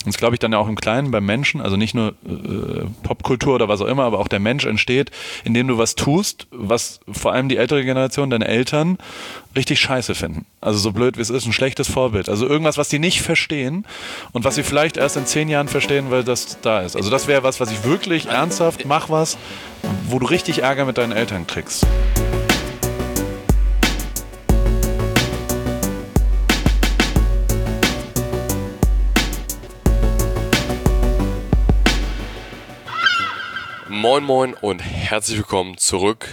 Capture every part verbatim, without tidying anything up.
Und das glaube ich dann ja auch im Kleinen beim Menschen, also nicht nur äh, Popkultur oder was auch immer, aber auch der Mensch entsteht, indem du was tust, was vor allem die ältere Generation, deine Eltern, richtig scheiße finden. Also so blöd wie es ist, ein schlechtes Vorbild. Also irgendwas, was die nicht verstehen und was sie vielleicht erst in zehn Jahren verstehen, weil das da ist. Also das wäre was, was ich wirklich ernsthaft, mach was, wo du richtig Ärger mit deinen Eltern kriegst. Moin Moin und herzlich willkommen zurück.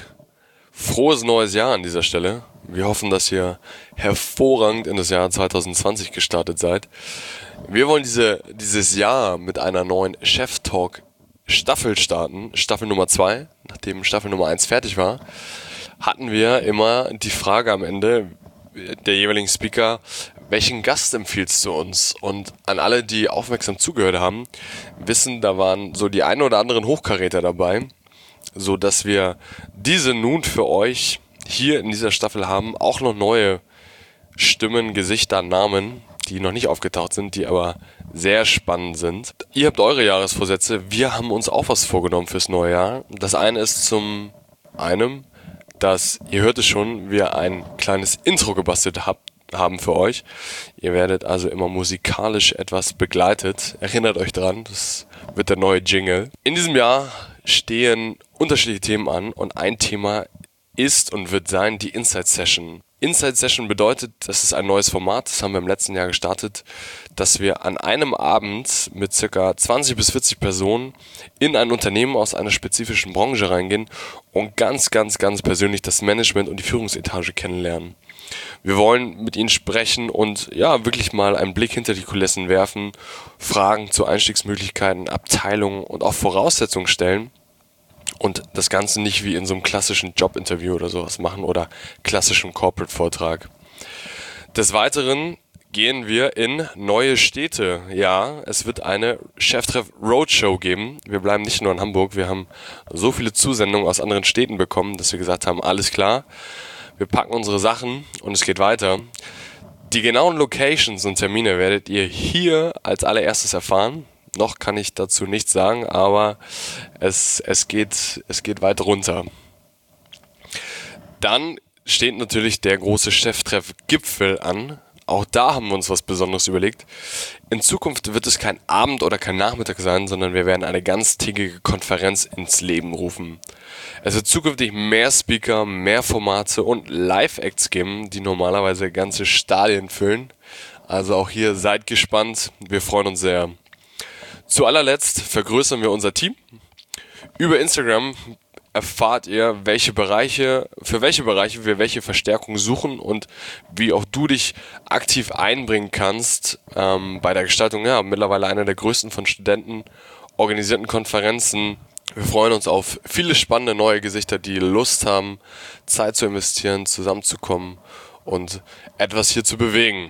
Frohes neues Jahr an dieser Stelle. Wir hoffen, dass ihr hervorragend in das Jahr zwanzig zwanzig gestartet seid. Wir wollen diese, dieses Jahr mit einer neuen Chef Talk Staffel starten. Staffel Nummer zwei, nachdem Staffel Nummer eins fertig war, hatten wir immer die Frage am Ende der jeweiligen Speaker, welchen Gast empfiehlst du uns? Und an alle, die aufmerksam zugehört haben, wissen, da waren so die ein oder anderen Hochkaräter dabei, so dass wir diese nun für euch hier in dieser Staffel haben, auch noch neue Stimmen, Gesichter, Namen, die noch nicht aufgetaucht sind, die aber sehr spannend sind. Ihr habt eure Jahresvorsätze, wir haben uns auch was vorgenommen fürs neue Jahr. Das eine ist zum einen, dass, ihr hört es schon, wir ein kleines Intro gebastelt habt, haben für euch. Ihr werdet also immer musikalisch etwas begleitet. Erinnert euch dran, das wird der neue Jingle. In diesem Jahr stehen unterschiedliche Themen an und ein Thema ist und wird sein die Inside Session. Inside Session bedeutet, das ist ein neues Format, das haben wir im letzten Jahr gestartet, dass wir an einem Abend mit ca. zwanzig bis vierzig Personen in ein Unternehmen aus einer spezifischen Branche reingehen und ganz, ganz, ganz persönlich das Management und die Führungsetage kennenlernen. Wir wollen mit ihnen sprechen und ja, wirklich mal einen Blick hinter die Kulissen werfen, Fragen zu Einstiegsmöglichkeiten, Abteilungen und auch Voraussetzungen stellen und das Ganze nicht wie in so einem klassischen Jobinterview oder sowas machen oder klassischen Corporate-Vortrag. Des Weiteren gehen wir in neue Städte. Ja, es wird eine Cheftreff Roadshow geben. Wir bleiben nicht nur in Hamburg, wir haben so viele Zusendungen aus anderen Städten bekommen, dass wir gesagt haben, alles klar. Wir packen unsere Sachen und es geht weiter. Die genauen Locations und Termine werdet ihr hier als allererstes erfahren. Noch kann ich dazu nichts sagen, aber es, es, geht, es geht weit runter. Dann steht natürlich der große Cheftreff-Gipfel an. Auch da haben wir uns was Besonderes überlegt. In Zukunft wird es kein Abend oder kein Nachmittag sein, sondern wir werden eine ganztägige Konferenz ins Leben rufen. Es wird zukünftig mehr Speaker, mehr Formate und Live-Acts geben, die normalerweise ganze Stadien füllen. Also auch hier seid gespannt, wir freuen uns sehr. Zu allerletzt vergrößern wir unser Team. Über Instagram erfahrt ihr, welche Bereiche, für welche Bereiche wir welche Verstärkung suchen und wie auch du dich aktiv einbringen kannst ähm, bei der Gestaltung. Ja, mittlerweile einer der größten von Studenten organisierten Konferenzen. Wir freuen uns auf viele spannende neue Gesichter, die Lust haben, Zeit zu investieren, zusammenzukommen und etwas hier zu bewegen.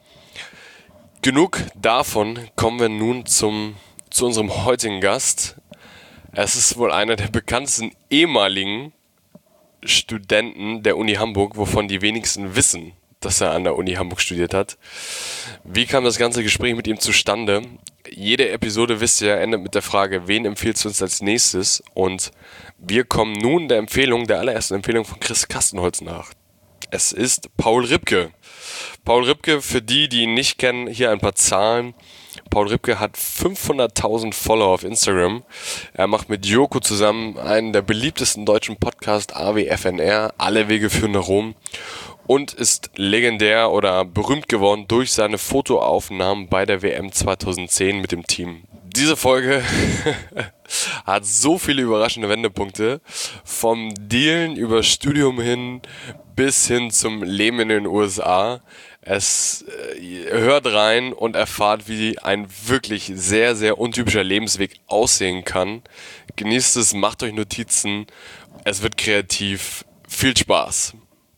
Genug davon, kommen wir nun zum, zu unserem heutigen Gast. Es ist wohl einer der bekanntesten ehemaligen Studenten der Uni Hamburg, wovon die wenigsten wissen, dass er an der Uni Hamburg studiert hat. Wie kam das ganze Gespräch mit ihm zustande? Jede Episode, wisst ihr, endet mit der Frage, wen empfiehlst du uns als nächstes? Und wir kommen nun der Empfehlung, der allerersten Empfehlung von Chris Kastenholz nach. Es ist Paul Ripke. Paul Ripke, für die, die ihn nicht kennen, hier ein paar Zahlen. Paul Ripke hat fünfhunderttausend Follower auf Instagram. Er macht mit Joko zusammen einen der beliebtesten deutschen Podcasts, A W F N R, Alle Wege führen nach Rom. Und ist legendär oder berühmt geworden durch seine Fotoaufnahmen bei der W M zweitausendzehn mit dem Team. Diese Folge hat so viele überraschende Wendepunkte. Vom Dealen über Studium hin bis hin zum Leben in den U S A. Es äh, hört rein und erfahrt, wie ein wirklich sehr, sehr untypischer Lebensweg aussehen kann. Genießt es, macht euch Notizen. Es wird kreativ. Viel Spaß.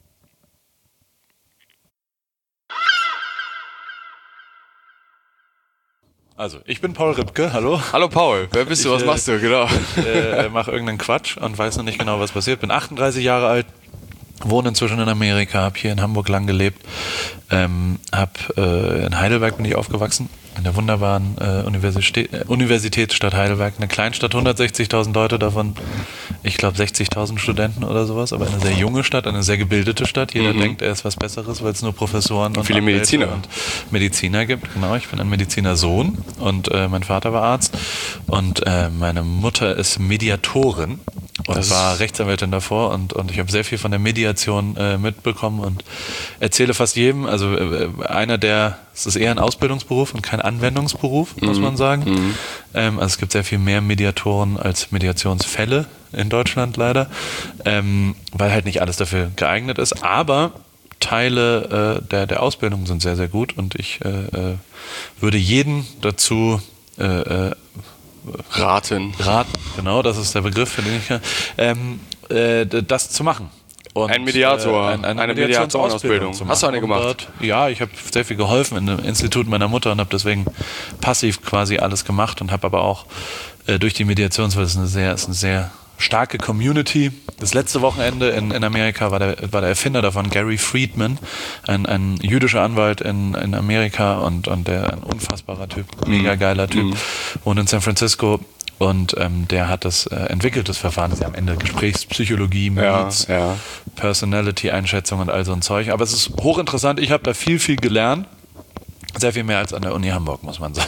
Also, ich bin Paul Ripke, hallo. Hallo Paul, wer bist du, was ich, machst du, genau? Ich äh, mache irgendeinen Quatsch und weiß noch nicht genau, was passiert. Bin achtunddreißig Jahre alt, wohne inzwischen in Amerika, habe hier in Hamburg lang gelebt, ähm, habe äh, in Heidelberg bin ich aufgewachsen, in der wunderbaren äh, Universität, äh, Universitätsstadt Heidelberg, eine Kleinstadt, hundertsechzigtausend Leute, davon, ich glaube, sechzigtausend Studenten oder sowas, aber eine sehr junge Stadt, eine sehr gebildete Stadt. Jeder mhm. denkt, er ist was Besseres, weil es nur Professoren und, und viele Anwälte Mediziner und Mediziner gibt. Genau, ich bin ein Medizinersohn und äh, mein Vater war Arzt und äh, meine Mutter ist Mediatorin. Und das war Rechtsanwältin davor und, und ich habe sehr viel von der Mediation äh, mitbekommen und erzähle fast jedem, also äh, einer der, es ist eher ein Ausbildungsberuf und kein Anwendungsberuf, muss mhm. man sagen. Mhm. Ähm, also es gibt sehr viel mehr Mediatoren als Mediationsfälle in Deutschland leider, ähm, weil halt nicht alles dafür geeignet ist, aber Teile äh, der, der Ausbildung sind sehr, sehr gut und ich äh, äh, würde jeden dazu äh, äh, Raten. Raten, genau, das ist der Begriff, für den ich ähm, äh, das zu machen. Und, ein Mediator, äh, ein, eine, eine Mediatorenausbildung. Hast du eine gemacht? Dort, ja, ich habe sehr viel geholfen in dem Institut meiner Mutter und habe deswegen passiv quasi alles gemacht und habe aber auch äh, durch die Mediation, weil es eine sehr, ist eine sehr starke Community. Das letzte Wochenende in, in Amerika war der, war der Erfinder davon, Gary Friedman, ein, ein jüdischer Anwalt in, in Amerika und, und der ein unfassbarer Typ, mega geiler Typ, mhm. wohnt in San Francisco und ähm, der hat das äh, entwickelt, das Verfahren, das ist ja am Ende Gesprächspsychologie, Meets, ja, ja. Personality-Einschätzung und all so ein Zeug. Aber es ist hochinteressant, ich habe da viel, viel gelernt. Sehr viel mehr als an der Uni Hamburg, muss man sagen.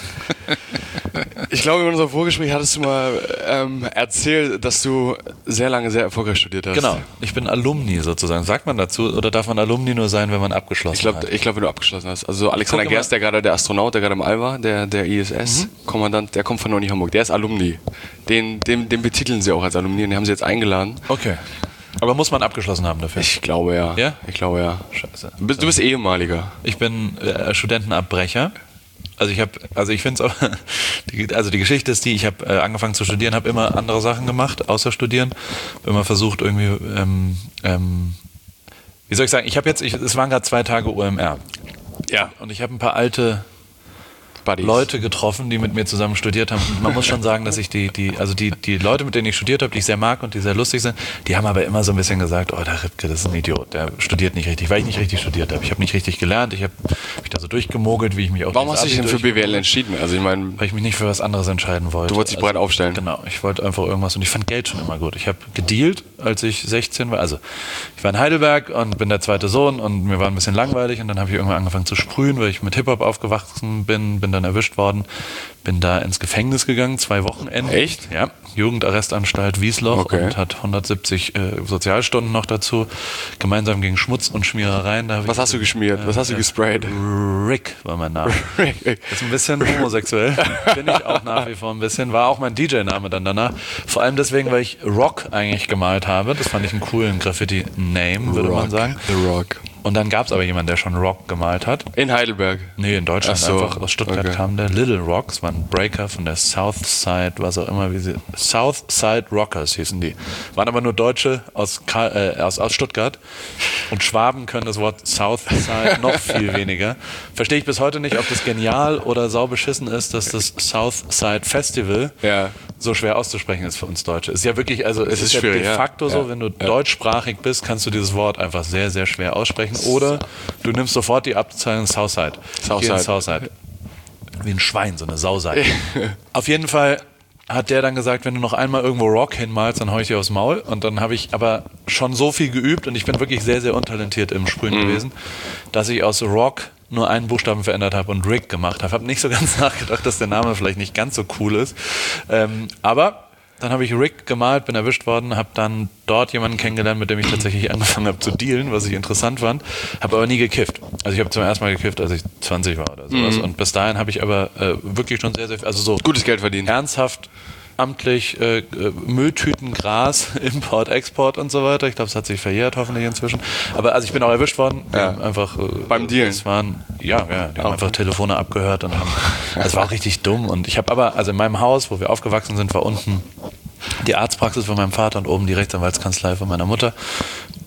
Ich glaube, in unserem Vorgespräch hattest du mal ähm, erzählt, dass du sehr lange sehr erfolgreich studiert hast. Genau, ich bin Alumni sozusagen. Sagt man dazu oder darf man Alumni nur sein, wenn man abgeschlossen ich glaub, hat? Ich glaube, wenn du abgeschlossen hast. Also Alexander Gerst, der gerade der Astronaut, der gerade im All war, der, der I S S-Kommandant, mhm. der kommt von der Uni Hamburg. Der ist Alumni. Den, den, den betiteln sie auch als Alumni und den haben sie jetzt eingeladen. Okay. Aber muss man abgeschlossen haben dafür? Ich glaube ja. Ja? Ich glaube ja. Scheiße. Du bist, du bist ehemaliger. Ich bin äh, Studentenabbrecher. Also ich habe, also ich finde es auch, die, also die Geschichte ist die, ich habe äh, angefangen zu studieren, habe immer andere Sachen gemacht, außer studieren. Habe immer versucht irgendwie, ähm, ähm, wie soll ich sagen, ich habe jetzt, ich, es waren gerade zwei Tage O M R. Ja. Und ich habe ein paar alte Buddies. Leute getroffen, die mit mir zusammen studiert haben. Und man muss schon sagen, dass ich die, die, also die, die Leute, mit denen ich studiert habe, die ich sehr mag und die sehr lustig sind, die haben aber immer so ein bisschen gesagt, oh, der Ripke, das ist ein Idiot, der studiert nicht richtig, weil ich nicht richtig studiert habe. Ich habe nicht richtig gelernt, ich habe mich da so durchgemogelt, wie ich mich auch... Warum hast du dich denn für B W L entschieden? Also ich meine, weil ich mich nicht für was anderes entscheiden wollte. Du wolltest dich also, breit aufstellen. Genau, ich wollte einfach irgendwas und ich fand Geld schon immer gut. Ich habe gedealt, als ich sechzehn war. Also ich war in Heidelberg und bin der zweite Sohn und mir war ein bisschen langweilig und dann habe ich irgendwann angefangen zu sprühen, weil ich mit Hip-Hop aufgewachsen bin, bin dann erwischt worden. Bin da ins Gefängnis gegangen, zwei Wochenenden. Echt? Ja, Jugendarrestanstalt Wiesloch okay. und hat hundertsiebzig äh, Sozialstunden noch dazu. Gemeinsam gegen Schmutz und Schmierereien. Da Was hast du geschmiert? Äh, Was hast du gesprayt? Rick war mein Name. Rick. Ist ein bisschen homosexuell. Bin ich auch nach wie vor ein bisschen. War auch mein D J-Name dann danach. Vor allem deswegen, weil ich Rock eigentlich gemalt habe. Das fand ich einen coolen Graffiti-Name, würde Rock, man sagen. The Rock. Und dann gab es aber jemanden, der schon Rock gemalt hat. In Heidelberg? Nee, in Deutschland. Ach so, einfach. Aus Stuttgart okay. kam der Little Rocks, war ein Breaker von der Southside, was auch immer, wie sie. Southside Rockers hießen die. Waren aber nur Deutsche aus, äh, aus, aus Stuttgart. Und Schwaben können das Wort Southside noch viel weniger. Verstehe ich bis heute nicht, ob das genial oder saubeschissen ist, dass das Southside Festival ja. so schwer auszusprechen ist für uns Deutsche. Ist ja wirklich, also es, es ist, ist ja schwierig, de facto ja. so, ja. wenn du ja. deutschsprachig bist, kannst du dieses Wort einfach sehr, sehr schwer aussprechen. Oder du nimmst sofort die Abteilung Southside. Southside. Southside. Wie ein Schwein, so eine Sauseite. Auf jeden Fall hat der dann gesagt, wenn du noch einmal irgendwo Rock hinmalst, dann hau ich dir aufs Maul. Und dann habe ich aber schon so viel geübt und ich bin wirklich sehr, sehr untalentiert im Sprühen mhm. gewesen, dass ich aus Rock nur einen Buchstaben verändert habe und Rick gemacht habe. Habe nicht so ganz nachgedacht, dass der Name vielleicht nicht ganz so cool ist. Ähm, aber dann habe ich Rick gemalt, bin erwischt worden, habe dann dort jemanden kennengelernt, mit dem ich tatsächlich angefangen habe zu dealen, was ich interessant fand, habe aber nie gekifft. Also ich habe zum ersten Mal gekifft, als ich zwanzig war oder sowas. Mhm. Und bis dahin habe ich aber äh, wirklich schon sehr, sehr, also so gutes Geld verdient. Ernsthaft, amtlich, äh, Mülltüten, Gras, Import, Export und so weiter. Ich glaube, es hat sich verjährt hoffentlich inzwischen. Aber also ich bin auch erwischt worden. Ja. Einfach, äh, beim Dealen? Es waren, ja, ja, die haben einfach Telefone abgehört und haben, es war auch richtig dumm. Und ich habe aber, also in meinem Haus, wo wir aufgewachsen sind, war unten die Arztpraxis von meinem Vater und oben die Rechtsanwaltskanzlei von meiner Mutter.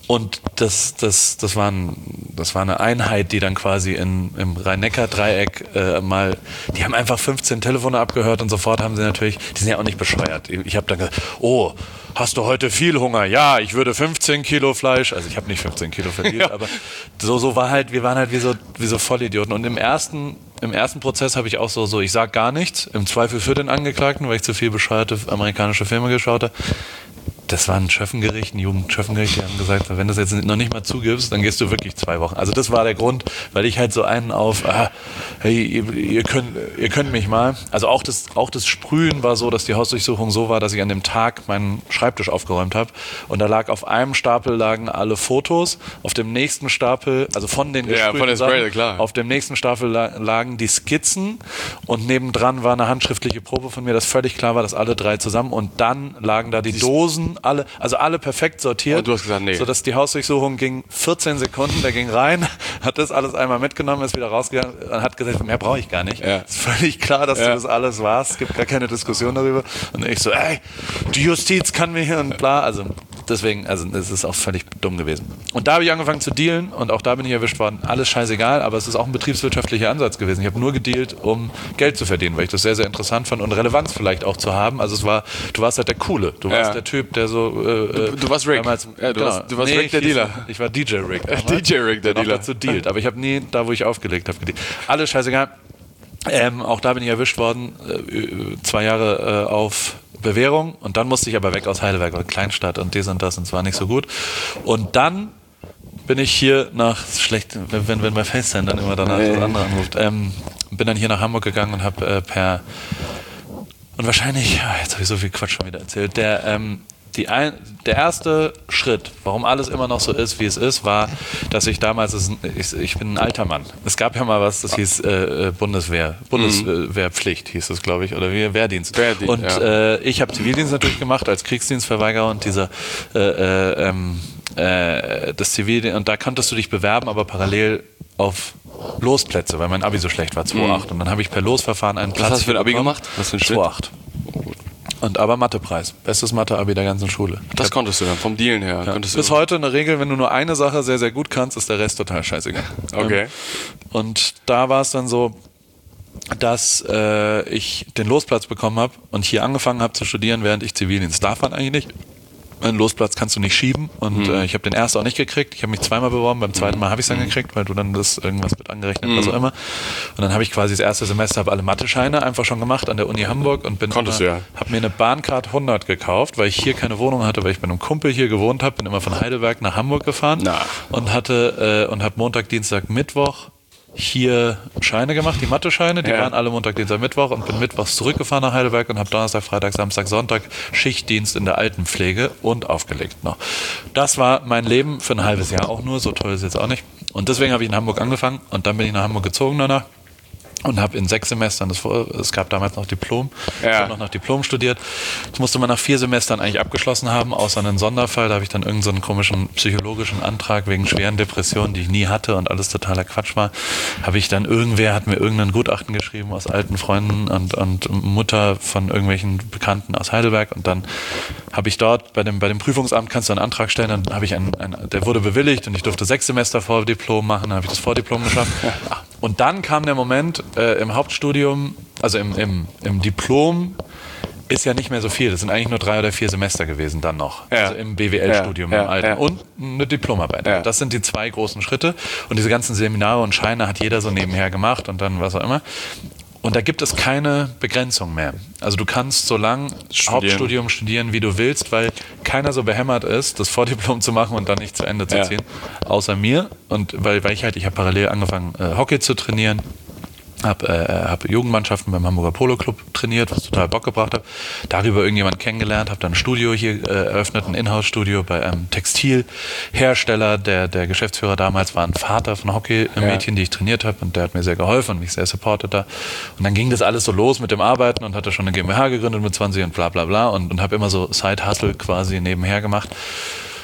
Und das, das, das, war ein, das war eine Einheit, die dann quasi in, im Rhein-Neckar-Dreieck äh, mal, die haben einfach fünfzehn Telefone abgehört und sofort haben sie natürlich, die sind ja auch nicht bescheuert. Ich habe dann gesagt, oh, hast du heute viel Hunger? Ja, ich würde fünfzehn Kilo Fleisch, also ich habe nicht fünfzehn Kilo verdient, ja. aber so, so war halt, wir waren halt wie so, wie so Vollidioten. Und im ersten, im ersten Prozess habe ich auch so, so, ich sag gar nichts, im Zweifel für den Angeklagten, weil ich zu viel bescheuerte amerikanische Filme geschaut habe. Das war ein Schöffengericht, ein Jugendschöffengericht, die haben gesagt, wenn du das jetzt noch nicht mal zugibst, dann gehst du wirklich zwei Wochen. Also das war der Grund, weil ich halt so einen auf, ah, hey, ihr, ihr, könnt, ihr könnt mich mal. Also auch das, auch das Sprühen war so, dass die Hausdurchsuchung so war, dass ich an dem Tag meinen Schreibtisch aufgeräumt habe und da lag auf einem Stapel lagen alle Fotos, auf dem nächsten Stapel, also von den ja, von der Spray, klar. Auf dem nächsten Stapel lagen die Skizzen und nebendran war eine handschriftliche Probe von mir, dass völlig klar war, dass alle drei zusammen und dann lagen da die Siehst Dosen, alle, also alle perfekt sortiert, und du hast gesagt, nee. sodass die Hausdurchsuchung ging vierzehn Sekunden, der ging rein, hat das alles einmal mitgenommen, ist wieder rausgegangen und hat gesagt, mehr brauche ich gar nicht. Ja. Ist völlig klar, dass ja. du das alles warst, es gibt gar keine Diskussion darüber. Und ich so, ey, die Justiz kann mir hier und bla, also deswegen, also es ist auch völlig dumm gewesen. Und da habe ich angefangen zu dealen und auch da bin ich erwischt worden. Alles scheißegal, aber es ist auch ein betriebswirtschaftlicher Ansatz gewesen. Ich habe nur gedealt, um Geld zu verdienen, weil ich das sehr, sehr interessant fand und Relevanz vielleicht auch zu haben. Also es war, du warst halt der Coole, du warst ja. der Typ, der so... Äh, du, du warst Rick. Damals, ja, du, genau. warst, du warst nee, Rick der Dealer. Hieß, ich war D J Rick. D J Rick der Dealer. dazu dealt, aber ich habe nie, da wo ich aufgelegt habe, gedealt. Alles scheißegal. Ähm, auch da bin ich erwischt worden, äh, zwei Jahre äh, auf Bewährung und dann musste ich aber weg aus Heidelberg, oder Kleinstadt und dies und das und es war nicht so gut. Und dann bin ich hier nach, schlecht, wenn, wenn bei FaceTime dann immer danach das andere anruft, ähm, bin dann hier nach Hamburg gegangen und habe äh, per, und wahrscheinlich, ah, jetzt habe ich so viel Quatsch schon wieder erzählt, der, ähm, Die ein, der erste Schritt, warum alles immer noch so ist, wie es ist, war, dass ich damals, ich, ich bin ein alter Mann. Es gab ja mal was, das hieß äh, Bundeswehr, Bundeswehrpflicht hieß es, glaube ich, oder wie, Wehrdienst. Wehrdienst und ja. äh, ich habe Zivildienst natürlich gemacht als Kriegsdienstverweigerer und dieser äh, äh, ähm, äh, das Zivildienst, und da konntest du dich bewerben, aber parallel auf Losplätze, weil mein Abi so schlecht war, zwei Komma acht. Mhm. Und dann habe ich per Losverfahren einen Platz. Was hast du für ein Abi bekommen. gemacht? Was für ein zwei Komma acht. Und aber Mathepreis. Bestes Mathe-Abi der ganzen Schule. Das hab, konntest du dann, vom Dealen her. Ja, konntest bis du heute eine Regel, wenn du nur eine Sache sehr, sehr gut kannst, ist der Rest total scheißegal. Okay. Und da war es dann so, dass äh, ich den Losplatz bekommen habe und hier angefangen habe zu studieren, während ich Zivildienst darf man eigentlich nicht. Einen Losplatz kannst du nicht schieben und mhm. äh, ich habe den ersten auch nicht gekriegt. Ich habe mich zweimal beworben, beim zweiten Mal habe ich es dann gekriegt, weil du dann das irgendwas mit angerechnet, mhm. was auch immer. Und dann habe ich quasi das erste Semester habe alle Mathe-Scheine einfach schon gemacht an der Uni Hamburg und bin Konntest immer, du ja. habe mir eine Bahncard hundert gekauft, weil ich hier keine Wohnung hatte, weil ich bei einem Kumpel hier gewohnt habe, bin immer von Heidelberg nach Hamburg gefahren Na. und hatte äh, und habe Montag, Dienstag, Mittwoch hier Scheine gemacht, die Mathe-Scheine, die ja. waren alle Montag, Dienstag, Mittwoch und bin mittwochs zurückgefahren nach Heidelberg und habe Donnerstag, Freitag, Samstag, Sonntag Schichtdienst in der Altenpflege und aufgelegt noch. Das war mein Leben für ein halbes Jahr auch nur, so toll ist es jetzt auch nicht. Und deswegen habe ich in Hamburg angefangen und dann bin ich nach Hamburg gezogen danach. Und habe in sechs Semestern, das, es gab damals noch Diplom, ja. ich habe noch nach Diplom studiert. Das musste man nach vier Semestern eigentlich abgeschlossen haben, außer einen Sonderfall. Da habe ich dann irgendeinen so einen komischen psychologischen Antrag wegen schweren Depressionen, die ich nie hatte und alles totaler Quatsch war. Habe ich dann, irgendwer hat mir irgendein Gutachten geschrieben aus alten Freunden und, und Mutter von irgendwelchen Bekannten aus Heidelberg. Und dann habe ich dort, bei dem, bei dem Prüfungsamt kannst du einen Antrag stellen, dann habe ich einen, einen, der wurde bewilligt und ich durfte sechs Semester Vordiplom machen, dann habe ich das Vordiplom geschafft. Und dann kam der Moment, äh, im Hauptstudium, also im, im, im Diplom, ist ja nicht mehr so viel. Das sind eigentlich nur drei oder vier Semester gewesen dann noch. Ja. Also im B W L-Studium, ja, im Alten. Ja. Und eine Diplomarbeit. Ja. Das sind die zwei großen Schritte. Und diese ganzen Seminare und Scheine hat jeder so nebenher gemacht und dann was auch immer. Und da gibt es keine Begrenzung mehr. Also du kannst so lang studieren. Hauptstudium studieren, wie du willst, weil keiner so behämmert ist, das Vordiplom zu machen und dann nicht zu Ende zu ziehen. Ja. Außer mir. Und weil, weil ich halt, ich habe parallel angefangen, äh, Hockey zu trainieren. Habe äh, hab Jugendmannschaften beim Hamburger Polo Club trainiert, was total Bock gebracht hat. Darüber irgendjemand kennengelernt, habe dann ein Studio hier äh, eröffnet, ein Inhouse-Studio bei einem Textilhersteller. Der, der Geschäftsführer damals war ein Vater von Hockey-Mädchen, ja. die ich trainiert habe und der hat mir sehr geholfen und mich sehr supportet da. Und dann ging das alles so los mit dem Arbeiten und hatte schon eine GmbH gegründet mit zwanzig und bla bla bla und, und habe immer so Side-Hustle quasi nebenher gemacht.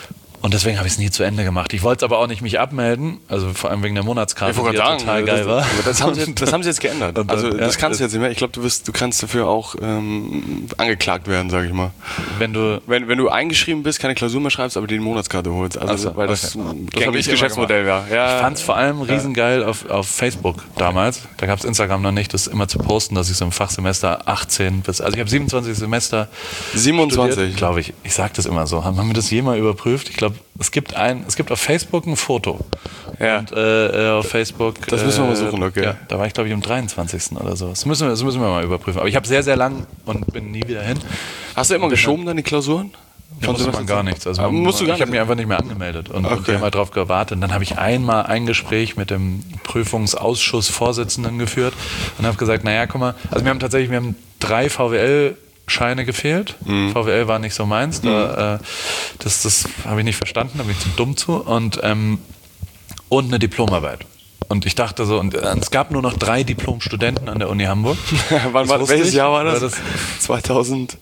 Und deswegen habe ich es nie zu Ende gemacht. Ich wollte es aber auch nicht mich abmelden, also vor allem wegen der Monatskarte, Ich wollte die ja gerade total sagen, geil das, war. aber das, haben sie jetzt, das haben sie jetzt geändert. Und dann- Also das ja, kannst du jetzt nicht mehr. Ich glaube, du wirst, du kannst dafür auch ähm, angeklagt werden, sage ich mal. Wenn du Wenn, wenn du eingeschrieben bist, keine Klausur mehr schreibst, aber die Monatskarte holst. Also, Ach so, weil das okay. ein Das hab gängiges ich immer Geschäftsmodell war. Ja. Ich fand es vor allem riesengeil auf, auf Facebook damals. Da gab es Instagram noch nicht, das immer zu posten, dass ich so im Fachsemester achtzehn bis, also ich habe siebenundzwanzig Semester siebenundzwanzig. glaube ich. Ich sage das immer so. Haben, haben wir das jemals überprüft? Ich glaube, es gibt ein, es gibt auf Facebook ein Foto. Ja. Und äh, auf Facebook. Das müssen wir mal äh, suchen, okay. Ja, da war ich, glaube ich, am dreiundzwanzigsten oder so. Das müssen wir, das müssen wir mal überprüfen. Aber ich habe sehr, sehr lang und bin nie wieder hin. Hast du immer geschoben dann die Klausuren? Da musste man gar nichts. Also Aber man, musst du gar ich habe nicht? mich einfach nicht mehr angemeldet und, Okay. und die haben halt drauf gewartet. Und dann habe ich einmal ein Gespräch mit dem Prüfungsausschussvorsitzenden geführt und habe gesagt, naja, guck mal, also wir haben tatsächlich, wir haben drei V W L-Scheine gefehlt. Mhm. V W L war nicht so meins. Da, äh, das das habe ich nicht verstanden, da bin ich zu dumm zu. Und, ähm, und eine Diplomarbeit. Und ich dachte so, und äh, es gab nur noch drei Diplomstudenten an der Uni Hamburg. Wann war, wusste welches ich. Jahr war das? War das zweitausend.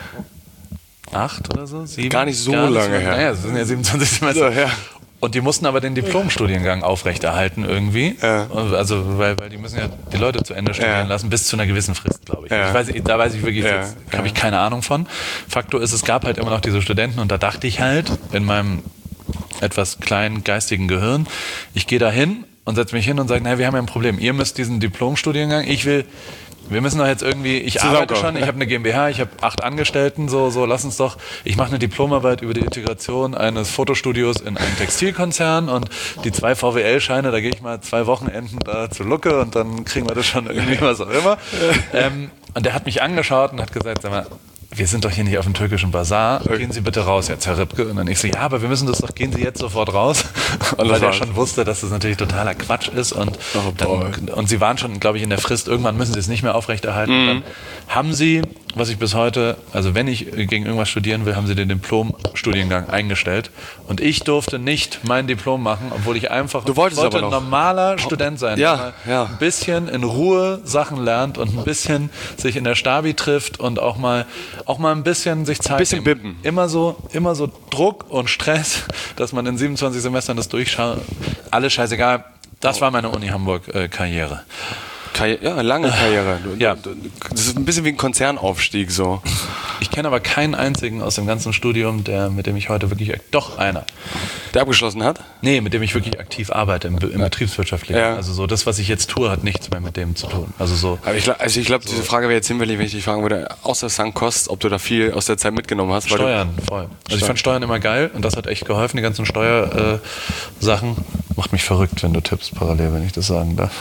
acht oder so? Sieben? Gar nicht so lange her. Naja, das sind ja siebenundzwanzig Semester. Ja, ja. Und die mussten aber den Diplomstudiengang aufrechterhalten irgendwie. Ja. Also, weil, weil die müssen ja die Leute zu Ende studieren Ja. lassen, bis zu einer gewissen Frist, glaube ich. Ja. ich weiß, da weiß ich wirklich, Ja. jetzt Ja. habe ich keine Ahnung von. Faktor ist, es gab halt immer noch diese Studenten und da dachte ich halt in meinem etwas kleinen geistigen Gehirn, ich gehe da hin und setze mich hin und sage, naja, wir haben ja ein Problem. Ihr müsst diesen Diplomstudiengang, ich will, wir müssen doch jetzt irgendwie, ich arbeite schon, ich habe eine GmbH, ich habe acht Angestellten, so, so, lass uns doch, ich mache eine Diplomarbeit über die Integration eines Fotostudios in einen Textilkonzern und die zwei V W L-Scheine, da gehe ich mal zwei Wochenenden da zu Lucke und dann kriegen wir das schon irgendwie, was auch immer. Ähm, und der hat mich angeschaut und hat gesagt, sag mal, wir sind doch hier nicht auf dem türkischen Bazar, gehen Sie bitte raus jetzt, Herr Ripke. Und dann ich so, ja, aber wir müssen das doch, gehen Sie jetzt sofort raus. Und weil er schon wusste, dass das natürlich totaler Quatsch ist. Und, Oh, dann, und Sie waren schon, glaube ich, in der Frist, irgendwann müssen Sie es nicht mehr aufrechterhalten. Mhm. Dann haben Sie, was ich bis heute, also wenn ich gegen irgendwas studieren will, haben Sie den Diplom-Studiengang eingestellt. Und ich durfte nicht mein Diplom machen, obwohl ich einfach du wolltest wollte aber ein noch. normaler Student sein, Ja, der mal ja. ein bisschen in Ruhe Sachen lernt und ein bisschen sich in der Stabi trifft und auch mal auch mal ein bisschen sich Zeit Bisschen nehmen. bippen. Immer so, immer so Druck und Stress, dass man in siebenundzwanzig Semestern das durchschaut. Alles scheißegal. Das war meine Uni Hamburg-Karriere. Karri- ja, lange Karriere. Du, Ja. du, das ist ein bisschen wie ein Konzernaufstieg so. Ich kenne aber keinen einzigen aus dem ganzen Studium, der, mit dem ich heute wirklich, doch einer. Der abgeschlossen hat? Nee, mit dem ich wirklich aktiv arbeite im, Be- im Betriebswirtschaftlichen. Ja. Also so das, was ich jetzt tue, hat nichts mehr mit dem zu tun. Also so. Aber ich, glaub- also ich glaube, diese Frage wäre jetzt hinfällig, wenn ich dich fragen würde, außer Sankt Kost, ob du da viel aus der Zeit mitgenommen hast. weil Steuern, voll. Also ich fand Steuern immer geil und das hat echt geholfen, die ganzen Steuersachen. Äh, Sachen. Macht mich verrückt, wenn du tippst parallel, wenn ich das sagen darf.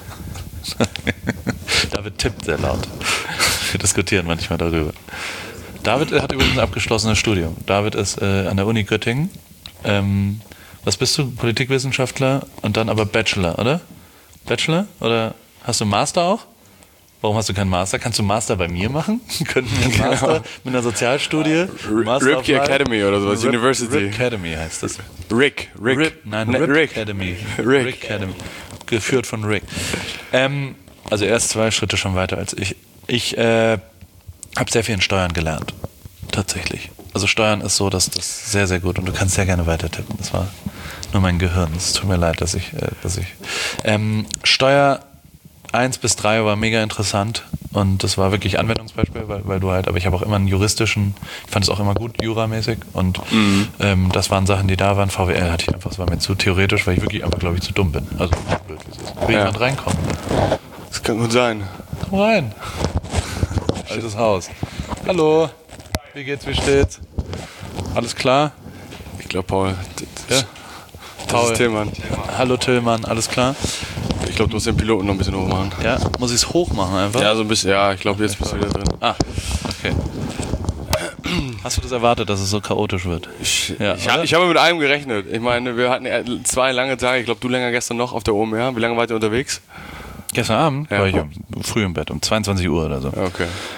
David tippt sehr laut. Wir diskutieren manchmal darüber. David hat übrigens ein abgeschlossenes Studium. David ist äh, an der Uni Göttingen. Ähm, was bist du? Politikwissenschaftler und dann aber Bachelor, oder? Bachelor? Oder hast du Master auch? Warum hast du keinen Master? Kannst du Master bei mir machen? Könnten wir einen Master mit einer Sozialstudie? Master of Ripke Life? Academy oder sowas, Rip, University. Rip Academy heißt das. Rick, Rick. Rip, nein, Ne, Rip Rick. Academy. Rick. Rick Academy. Geführt von Rick. Ähm, also er ist zwei Schritte schon weiter als ich. Ich äh, habe sehr viel in Steuern gelernt. Tatsächlich. Also Steuern ist so, dass das sehr, sehr gut und du kannst sehr gerne weiter tippen. Das war nur mein Gehirn. Es tut mir leid, dass ich, äh, dass ich. Ähm, Steuer eins bis drei war mega interessant und das war wirklich Anwendungsbeispiel, weil, weil du halt, aber ich habe auch immer einen juristischen, ich fand es auch immer gut, juramäßig und Mhm. ähm, das waren Sachen, die da waren. V W L hatte ich einfach, es war mir zu theoretisch, weil ich wirklich einfach, glaube ich, zu dumm bin. Also, blöd, wie es ist. Will Ja. jemand reinkommen? Das kann gut sein. Komm rein. Altes Haus. Hallo. Wie geht's, wie steht's? Alles klar? Ich glaube, Paul, das, Ja. das Paul. ist Tillmann. Hallo Tillmann, alles klar? Ich glaube, du musst den Piloten noch ein bisschen hoch machen. Ja, muss ich es hoch machen einfach? Ja, so ein bisschen. Ja, ich glaube, jetzt bist du wieder drin. Ah, okay. Hast du das erwartet, dass es so chaotisch wird? Ich, Ja, ich, hab, oder? ich habe mit einem gerechnet. Ich meine, wir hatten ja zwei lange Tage. Ich glaube, du länger gestern noch auf der O M R. Wie lange wart ihr unterwegs? Gestern Abend Ja. war ich um, früh im Bett, um zweiundzwanzig Uhr oder so. Okay.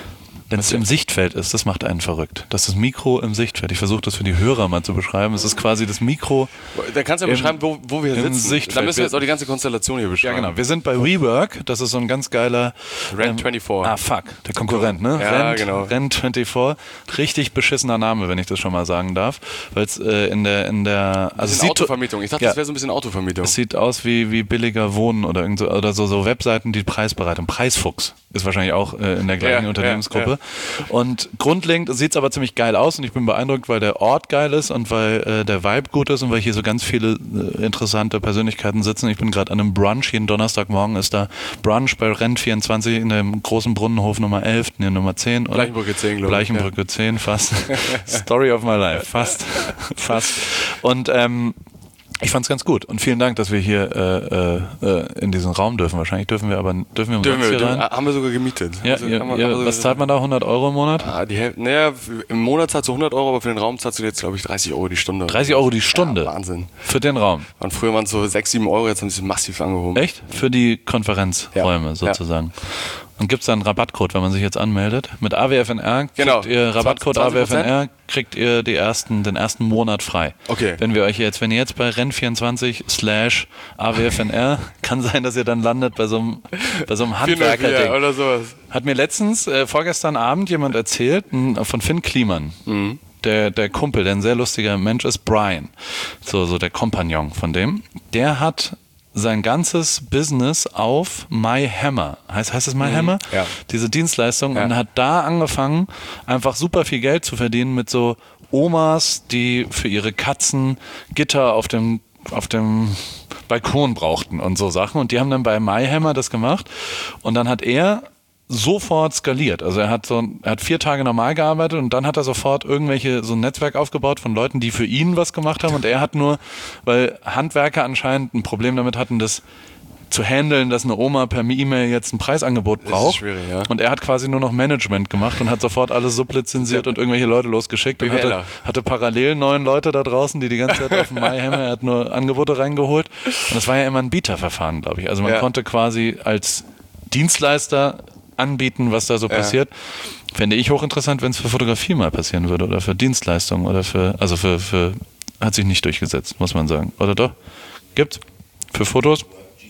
Wenn es im Sichtfeld ist, das macht einen verrückt. Das ist das Mikro im Sichtfeld. Ich versuche das für die Hörer mal zu beschreiben. Es ist quasi das Mikro. Da kannst du ja beschreiben, wo, wo wir sitzen. Sichtfeld. Dann müssen wir jetzt auch die ganze Konstellation hier beschreiben. Ja, genau. Wir sind bei WeWork. Das ist so ein ganz geiler Rent ähm, vierundzwanzig. Ah, fuck. Der Konkurrent, ne? Ja, Rent, genau. Rent vierundzwanzig. Richtig beschissener Name, wenn ich das schon mal sagen darf. Weil es äh, in der, in der, also das ist Autovermietung. Ich dachte, ja, das wäre so ein bisschen Autovermietung. es sieht aus wie, wie billiger Wohnen oder irgend so, oder so, so Webseiten, die Preisberatung. Preisfuchs ist wahrscheinlich auch äh, in der gleichen Ja, Unternehmensgruppe. ja, Und grundlegend sieht es aber ziemlich geil aus und ich bin beeindruckt, weil der Ort geil ist und weil äh, der Vibe gut ist und weil hier so ganz viele äh, interessante Persönlichkeiten sitzen. Ich bin gerade an einem Brunch, jeden Donnerstagmorgen ist da Brunch bei Rent vierundzwanzig in dem großen Brunnenhof Nummer elf, ne, Nummer zehn. Oder? Bleichenbrücke zehn, glaube ich. Bleichenbrücke zehn, fast. Story of my life, fast. fast. Und ähm, ich fand's ganz gut und vielen Dank, dass wir hier äh, äh, in diesen Raum dürfen. Wahrscheinlich dürfen wir aber dürfen wir Dürfen wir, hier dürfen, rein? haben wir sogar gemietet. Ja, also, ihr, haben wir, ihr, haben wir was sogar, zahlt man da? hundert Euro im Monat? Ah, die Hälfte, naja, im Monat zahlst du hundert Euro, aber für den Raum zahlst du jetzt, glaube ich, dreißig Euro die Stunde. dreißig Euro die Stunde? Ja, Wahnsinn. Für den Raum? Und früher waren es so sechs, sieben Euro, jetzt haben sie es massiv angehoben. Echt? Für die Konferenzräume Ja. sozusagen. Ja. Und gibt es da einen Rabattcode, wenn man sich jetzt anmeldet? Mit A W F N R kriegt Genau. ihr Rabattcode zwanzig A W F N R, kriegt ihr die ersten, den ersten Monat frei. Okay. Wenn wir euch jetzt, wenn ihr jetzt bei Rent vierundzwanzig slash A W F N R, kann sein, dass ihr dann landet bei so einem, bei so einem Handwerker-Ding. oder sowas. Hat mir letztens, äh, vorgestern Abend jemand erzählt, m, von Finn Kliman. Mhm. Der, der Kumpel, der ein sehr lustiger Mensch ist, Brian, so, so der Kompagnon von dem, der hat sein ganzes Business auf MyHammer, heißt, heißt es MyHammer? Mhm. Ja. Diese Dienstleistung, Ja. und hat da angefangen, einfach super viel Geld zu verdienen mit so Omas, die für ihre Katzen Gitter auf dem, auf dem Balkon brauchten und so Sachen, und die haben dann bei MyHammer das gemacht und dann hat er sofort skaliert. Also er hat so, er hat vier Tage normal gearbeitet und dann hat er sofort irgendwelche, so ein Netzwerk aufgebaut von Leuten, die für ihn was gemacht haben, und er hat nur, weil Handwerker anscheinend ein Problem damit hatten, das zu handeln, dass eine Oma per E-Mail jetzt ein Preisangebot braucht. Das ist schwierig, ja. Und er hat quasi nur noch Management gemacht und hat sofort alles sublizenziert und irgendwelche Leute losgeschickt und hatte, hatte parallel neun Leute da draußen, die die ganze Zeit auf dem MyHammer, er hat nur Angebote reingeholt. Und das war ja immer ein Bieterverfahren, glaube ich. Also man Ja. konnte quasi als Dienstleister anbieten, was da so Ja. passiert. Fände ich hochinteressant, wenn es für Fotografie mal passieren würde oder für Dienstleistungen oder für, also für, für, hat sich nicht durchgesetzt, muss man sagen. Oder doch? Gibt's? Für Fotos?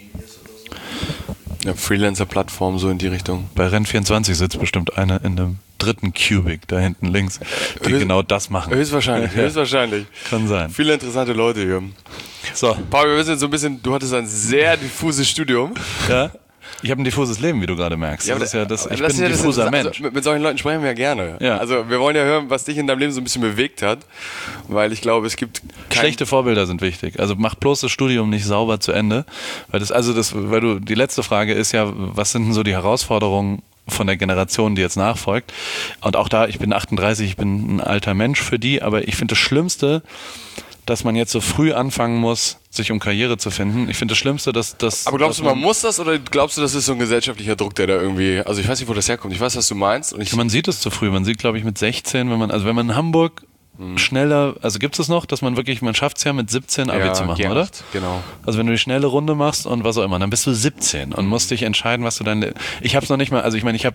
Ja, Freelancer-Plattform, so in die Richtung. Bei Rent vierundzwanzig sitzt bestimmt einer in einem dritten Cubic da hinten links, die Höchst- genau das machen. Höchstwahrscheinlich, Ja. höchstwahrscheinlich. Kann sein. Viele interessante Leute hier. So, Paul, wir wissen jetzt so ein bisschen, du hattest ein sehr diffuses Studium. ja. Ich habe ein diffuses Leben, wie du gerade merkst. Ja, das ist ja das, aber ich das bin ist ja ein das diffuser Interessante. Mensch. Also, mit, mit solchen Leuten sprechen wir ja gerne. Ja. Also wir wollen ja hören, was dich in deinem Leben so ein bisschen bewegt hat, weil ich glaube, es gibt kein Schlechte Vorbilder sind wichtig. Also mach bloß das Studium nicht sauber zu Ende. Weil das, also das, weil du, die letzte Frage ist ja, was sind denn so die Herausforderungen von der Generation, die jetzt nachfolgt? Und auch da, ich bin achtunddreißig, ich bin ein alter Mensch für die, aber ich finde das Schlimmste, dass man jetzt so früh anfangen muss, sich um Karriere zu finden. Ich finde das Schlimmste, dass das. Aber glaubst dass du, man muss das oder glaubst du, das ist so ein gesellschaftlicher Druck, der da irgendwie, also ich weiß nicht, wo das herkommt, ich weiß, was du meinst. Und ich, Man sieht es zu früh. Man sieht, glaube ich, mit sechzehn, wenn man, also wenn man in Hamburg schneller, also gibt es das noch, dass man wirklich, man schafft es ja mit siebzehn Abi ja, zu machen, G acht, oder? Genau. Also wenn du die schnelle Runde machst und was auch immer, dann bist du siebzehn und musst dich entscheiden, was du dann. Ich habe es noch nicht mal, also ich meine, ich habe,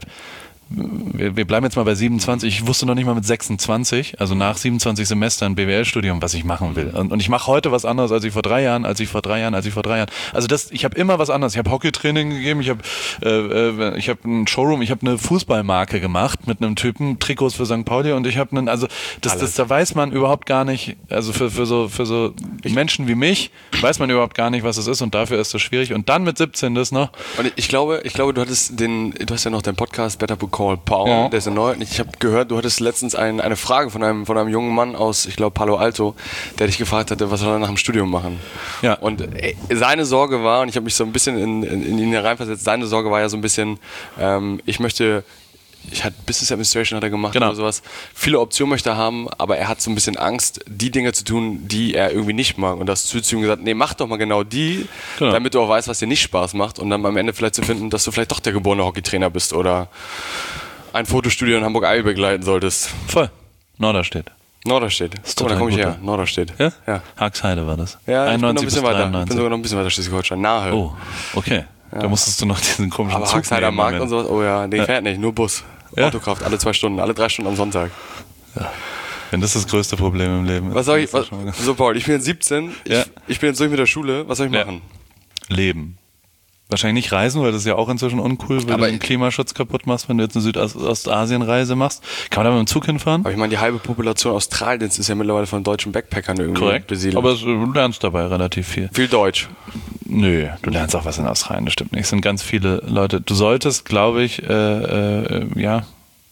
wir, wir bleiben jetzt mal bei siebenundzwanzig, ich wusste noch nicht mal mit sechsundzwanzig, also nach siebenundzwanzig Semestern B W L-Studium, was ich machen will. Und, und ich mache heute was anderes, als ich vor drei Jahren, als ich vor drei Jahren, als ich vor drei Jahren. Also das, ich habe immer was anderes. Ich habe Hockeytraining gegeben, ich habe äh, äh, ich habe einen Showroom, ich habe eine Fußballmarke gemacht mit einem Typen, Trikots für Sankt Pauli, und ich habe einen, also das, das, da weiß man überhaupt gar nicht, also für, für so, für so Menschen wie mich, weiß man überhaupt gar nicht, was es ist, und dafür ist es schwierig. Und dann mit siebzehn das noch. Und ich glaube, ich glaube, du hattest den, du hast ja noch deinen Podcast Better Call Paul, Ja. der ist ja neu. Und ich habe gehört, du hattest letztens ein, eine Frage von einem, von einem jungen Mann aus, ich glaube, Palo Alto, der dich gefragt hatte, was soll er nach dem Studium machen? Ja. Und äh, seine Sorge war, und ich habe mich so ein bisschen in, in, in ihn hereinversetzt, seine Sorge war ja so ein bisschen, ähm, ich möchte, ich hatte Business Administration hat er gemacht Genau. oder sowas, viele Optionen möchte er haben, aber er hat so ein bisschen Angst, die Dinge zu tun, die er irgendwie nicht mag. Und das zu ihm gesagt, nee, mach doch mal genau die, Genau. damit du auch weißt, was dir nicht Spaß macht, und dann am Ende vielleicht zu finden, dass du vielleicht doch der geborene Hockeytrainer bist oder ein Fotostudio in Hamburg-Eil begleiten solltest. Voll. Norderstedt. Norderstedt. Guck mal, da komme ich total her. gut. Norderstedt. Ja? Ja. Haxheide war das. Ja, ich bin noch ein einundneunzig bisschen bis weiter. Ich bin dreiundneunzig. sogar noch ein bisschen weiter Schleswig-Holstein. Nahe. Oh, okay. Da musstest du noch diesen komischen Aber Zug Haxheider nehmen, Markt Moment. und sowas, oh ja, nee, Ja. fährt nicht, nur Bus. Ja. Autokraft, alle zwei Stunden, alle drei Stunden am Sonntag. Ja. Wenn das das größte Problem im Leben ist. Was soll ich, was, so Paul, ich bin jetzt siebzehn, ja. ich, ich bin jetzt durch mit der Schule, was soll ich ja. machen? Leben. Wahrscheinlich nicht reisen, weil das ist ja auch inzwischen uncool, wenn aber du den Klimaschutz kaputt machst, wenn du jetzt eine Südostasien-Reise machst. Kann man da mit dem Zug hinfahren? Aber ich meine, die halbe Population Australiens ist ja mittlerweile von deutschen Backpackern irgendwie Korrekt. besiedelt. Aber du lernst dabei relativ viel. Viel Deutsch. Nö, du lernst auch was in Australien, das stimmt nicht. Es sind ganz viele Leute. Du solltest, glaube ich, äh, äh, ja,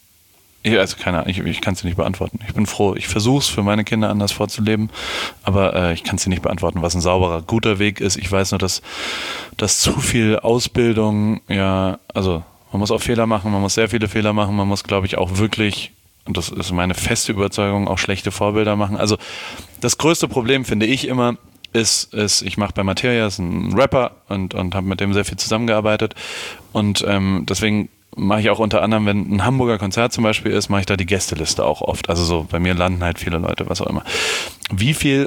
ich, also keine Ahnung, ich, ich kann es dir nicht beantworten. Ich bin froh, ich versuche es für meine Kinder anders vorzuleben, aber äh, ich kann es dir nicht beantworten, was ein sauberer, guter Weg ist. Ich weiß nur, dass, dass zu viel Ausbildung, ja, also man muss auch Fehler machen, man muss sehr viele Fehler machen, man muss, glaube ich, auch wirklich, und das ist meine feste Überzeugung, auch schlechte Vorbilder machen. Also das größte Problem, finde ich immer, ist, ist ich mache bei Materia, ist ein Rapper und, und habe mit dem sehr viel zusammengearbeitet und ähm, deswegen mache ich auch unter anderem, wenn ein Hamburger Konzert zum Beispiel ist, mache ich da die Gästeliste auch oft. Also so, bei mir landen halt viele Leute, was auch immer. Wie viel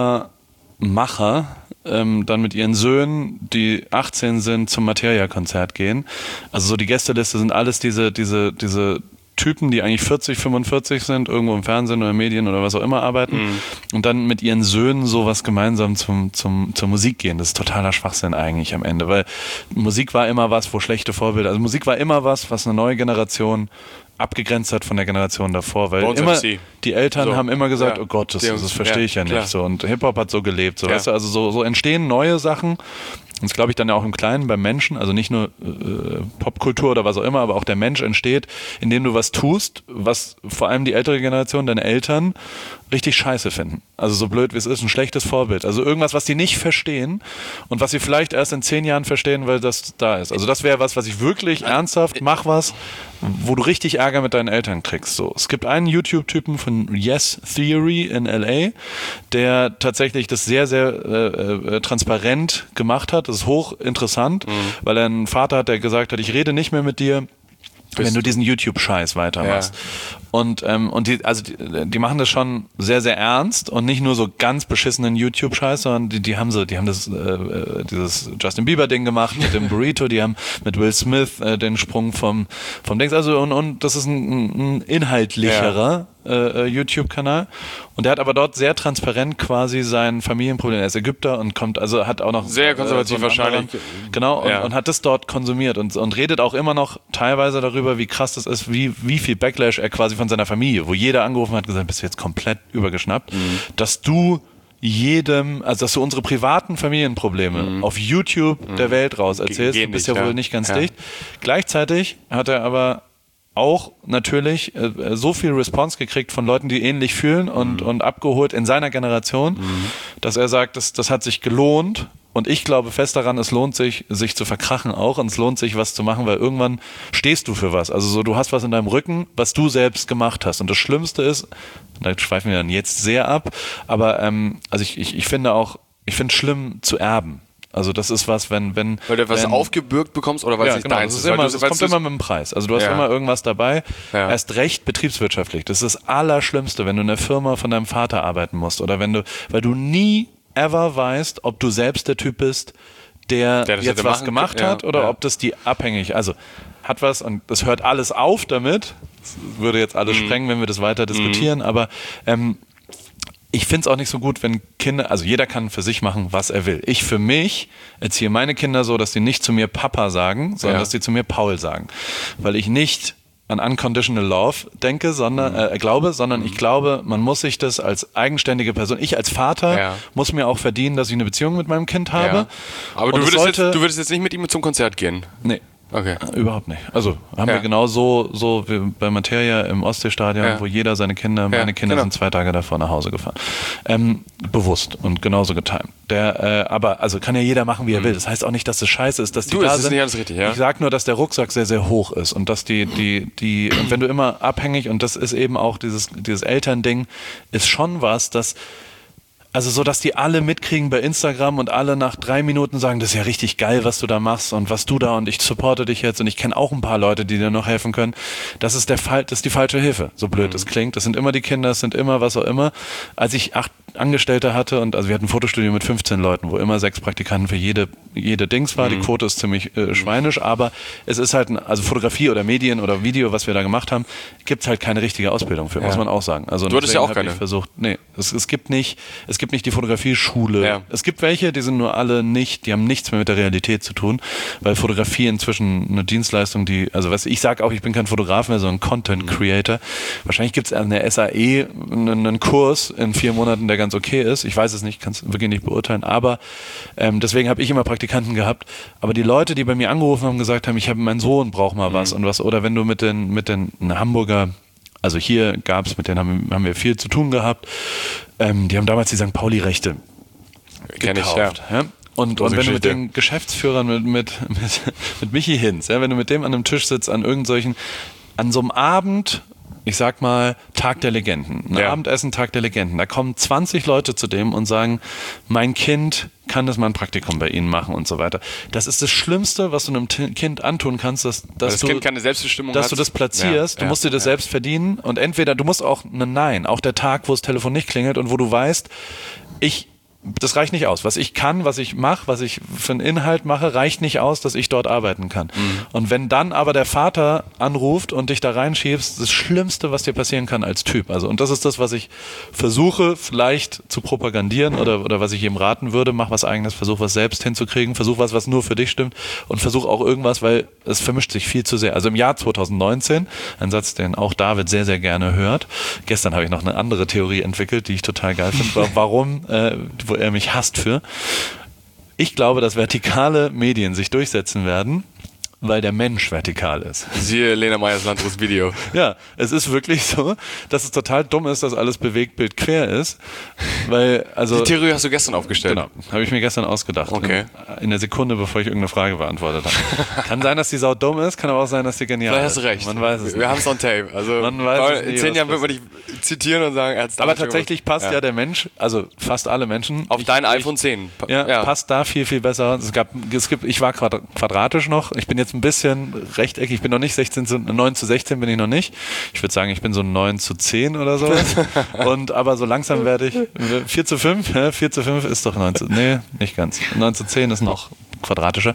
Alpha-Macher ähm, dann mit ihren Söhnen, die achtzehn sind, zum Materia-Konzert gehen. Also so die Gästeliste sind alles diese, diese, diese Typen, die eigentlich vierzig, fünfundvierzig sind, irgendwo im Fernsehen oder Medien oder was auch immer arbeiten mhm. und dann mit ihren Söhnen sowas gemeinsam zum, zum, zur Musik gehen. Das ist totaler Schwachsinn eigentlich am Ende, weil Musik war immer was, wo schlechte Vorbilder, also Musik war immer was, was eine neue Generation abgegrenzt hat von der Generation davor, weil immer die Eltern so. haben immer gesagt, ja. oh Gott, das, das verstehe ich ja, ja nicht. So. Und Hip-Hop hat so gelebt. So, ja. weißt du? Also so, so entstehen neue Sachen. Und das glaube ich dann ja auch im Kleinen beim Menschen, also nicht nur äh, Popkultur oder was auch immer, aber auch der Mensch entsteht, indem du was tust, was vor allem die ältere Generation, deine Eltern, richtig scheiße finden. Also so blöd wie es ist, ein schlechtes Vorbild. Also irgendwas, was die nicht verstehen und was sie vielleicht erst in zehn Jahren verstehen, weil das da ist. Also das wäre was, was ich wirklich ernsthaft, mach was, wo du richtig Ärger mit deinen Eltern kriegst. So. Es gibt einen YouTube-Typen von Yes Theory in L A, der tatsächlich das sehr, sehr äh, äh, transparent gemacht hat. Das ist hochinteressant, mhm. weil er einen Vater hat, der gesagt hat, ich rede nicht mehr mit dir, wenn du diesen YouTube-Scheiß weitermachst. Ja. Und, ähm, und die, also die, die machen das schon sehr, sehr ernst und nicht nur so ganz beschissenen YouTube-Scheiß, sondern die, die haben so, die haben das, äh, dieses Justin Bieber-Ding gemacht mit dem Burrito, die haben mit Will Smith äh, den Sprung vom, vom Dings, also und, und das ist ein, ein inhaltlicherer ja. äh, YouTube-Kanal. Und der hat aber dort sehr transparent quasi sein Familienproblem. Er ist Ägypter und kommt, also hat auch noch sehr konservativ äh, so wahrscheinlich. Anderen, genau, und, ja. und hat das dort konsumiert und, und redet auch immer noch teilweise darüber, wie krass das ist, wie, wie viel Backlash er quasi von seiner Familie, wo jeder angerufen hat, gesagt, bist du jetzt komplett übergeschnappt, mhm. dass du jedem, also dass du unsere privaten Familienprobleme mhm. auf YouTube mhm. der Welt raus erzählst, Ge- du bist nicht, ja wohl ja. nicht ganz ja. dicht. Gleichzeitig hat er aber auch natürlich äh, so viel Response gekriegt von Leuten, die ähnlich fühlen und, mhm. und abgeholt in seiner Generation, mhm. dass er sagt, das, das hat sich gelohnt. Und ich glaube fest daran, es lohnt sich, sich zu verkrachen auch und es lohnt sich, was zu machen, weil irgendwann stehst du für was. Also so, du hast was in deinem Rücken, was du selbst gemacht hast. Und das Schlimmste ist, da schweifen wir dann jetzt sehr ab, aber ähm, also ich, ich, ich finde auch, ich finde es schlimm zu erben. Also das ist was, wenn... wenn weil du was wenn, aufgebürgt bekommst oder weil ja, es nicht genau, deins ist. Immer, es kommt immer mit dem Preis. Also du hast ja. immer irgendwas dabei. Ja. Erst recht betriebswirtschaftlich. Das ist das Allerschlimmste, wenn du in der Firma von deinem Vater arbeiten musst oder wenn du, weil du nie ever weißt, ob du selbst der Typ bist, der, der jetzt was gemacht kann, hat ja, oder ja. ob das die abhängig, also hat was und das hört alles auf damit, das würde jetzt alles mhm. sprengen, wenn wir das weiter diskutieren, mhm. aber ähm, ich finde es auch nicht so gut, wenn Kinder, also jeder kann für sich machen, was er will. Ich für mich erziehe meine Kinder so, dass die nicht zu mir Papa sagen, sondern ja. dass die zu mir Paul sagen, weil ich nicht an Unconditional Love denke, sondern äh, glaube, sondern mhm. ich glaube, man muss sich das als eigenständige Person, ich als Vater ja. muss mir auch verdienen, dass ich eine Beziehung mit meinem Kind habe. Ja. Aber du würdest, sollte, jetzt, du würdest jetzt nicht mit ihm zum Konzert gehen? Nee. Okay. Überhaupt nicht. Also haben ja. wir genau so, so wie bei Materia im Ostseestadion, ja. wo jeder seine Kinder, meine ja, Kinder genau. sind zwei Tage davor nach Hause gefahren. Ähm, bewusst und genauso getimt. Der, äh, aber also kann ja jeder machen, wie er mhm. will. Das heißt auch nicht, dass das scheiße ist, dass die du, da das sind. Ist nicht alles richtig, ja? Ich sag nur, dass der Rucksack sehr, sehr hoch ist und dass die, die, die, und wenn du immer abhängig, und das ist eben auch dieses, dieses Elternding, ist schon was, dass Also so, dass die alle mitkriegen bei Instagram und alle nach drei Minuten sagen, das ist ja richtig geil, was du da machst und was du da und ich supporte dich jetzt und ich kenne auch ein paar Leute, die dir noch helfen können. Das ist der Fall, das ist die falsche Hilfe, so blöd es mhm. klingt. Das sind immer die Kinder, das sind immer was auch immer. Als ich acht Angestellte hatte und also wir hatten ein Fotostudio mit fünfzehn Leuten, wo immer sechs Praktikanten für jede, jede Dings war. Mhm. Die Quote ist ziemlich äh, schweinisch, aber es ist halt, ein, also Fotografie oder Medien oder Video, was wir da gemacht haben, gibt es halt keine richtige Ausbildung für, ja. muss man auch sagen. Also du hattest ja auch keine. Ich versucht, nee, es, es gibt nicht, es gibt nicht die Fotografie-Schule. Ja. Es gibt welche, die sind nur alle nicht, die haben nichts mehr mit der Realität zu tun, weil Fotografie inzwischen eine Dienstleistung, die, also was ich sage auch, ich bin kein Fotograf mehr, sondern Content Creator. Mhm. Wahrscheinlich gibt es an der S A E einen, einen Kurs in vier Monaten, der ganz okay ist. Ich weiß es nicht, kann es wirklich nicht beurteilen, aber ähm, deswegen habe ich immer Praktikanten gehabt. Aber die Leute, die bei mir angerufen haben, gesagt haben, ich habe meinen Sohn, braucht mal was mhm. und was, oder wenn du mit den, mit den Hamburger, also hier gab es, mit denen haben, haben wir viel zu tun gehabt, ähm, die haben damals die Sankt Pauli-Rechte Kenn ich, ja. ja? Und, und wenn du mit den Geschäftsführern, mit, mit, mit, mit Michi Hinz, ja, wenn du mit dem an einem Tisch sitzt, an irgend solchen, an so einem Abend, ich sag mal, Tag der Legenden, ein ja. Abendessen, Tag der Legenden, da kommen zwanzig Leute zu dem und sagen, mein Kind kann das mal ein Praktikum bei Ihnen machen und so weiter. Das ist das Schlimmste, was du einem Kind antun kannst, dass, dass, das du, kind keine Selbstbestimmung dass hat. du das platzierst. Ja, du musst ja, dir das ja. selbst verdienen und entweder, du musst auch, ne, nein, auch der Tag, wo das Telefon nicht klingelt und wo du weißt, ich das reicht nicht aus. Was ich kann, was ich mache, was ich für einen Inhalt mache, reicht nicht aus, dass ich dort arbeiten kann. Mhm. Und wenn dann aber der Vater anruft und dich da reinschiebst, das Schlimmste, was dir passieren kann als Typ. Also, und das ist das, was ich versuche, vielleicht zu propagandieren oder, oder was ich ihm raten würde. Mach was Eigenes, versuch was selbst hinzukriegen, versuch was, was nur für dich stimmt und versuch auch irgendwas, weil es vermischt sich viel zu sehr. Also im Jahr zwanzig neunzehn, ein Satz, den auch David sehr, sehr gerne hört. Gestern habe ich noch eine andere Theorie entwickelt, die ich total geil finde. Warum, äh, wo er mich hasst für. Ich glaube, dass vertikale Medien sich durchsetzen werden, weil der Mensch vertikal ist. Siehe Lena Meyers-Landrus Video. Ja, es ist wirklich so, dass es total dumm ist, dass alles Bewegtbild quer ist, weil, also... Die Theorie hast du gestern aufgestellt. Genau, habe ich mir gestern ausgedacht. Okay. In, in der Sekunde, bevor ich irgendeine Frage beantwortet habe. Kann sein, dass die Sau dumm ist, kann aber auch sein, dass die genial Vielleicht ist. hast du recht. Man weiß es Wir haben es on tape. Also man weiß in zehn Jahren wird man dich zitieren und sagen, er hat's aber tatsächlich passt ja. ja der Mensch, also fast alle Menschen... Auf ich, dein ich, iPhone zehn. Ja, ja, passt da viel, viel besser. Es gab, es gibt, ich war quadratisch noch, ich bin jetzt ein bisschen... rechteckig, ich bin noch nicht sechzehn zu, neun zu sechzehn bin ich noch nicht. Ich würde sagen, ich bin so neun zu zehn oder so. Und aber so langsam werde ich vier zu fünf, ja, vier zu fünf ist doch neun zu, nee, nicht ganz. neun zu zehn ist noch quadratischer.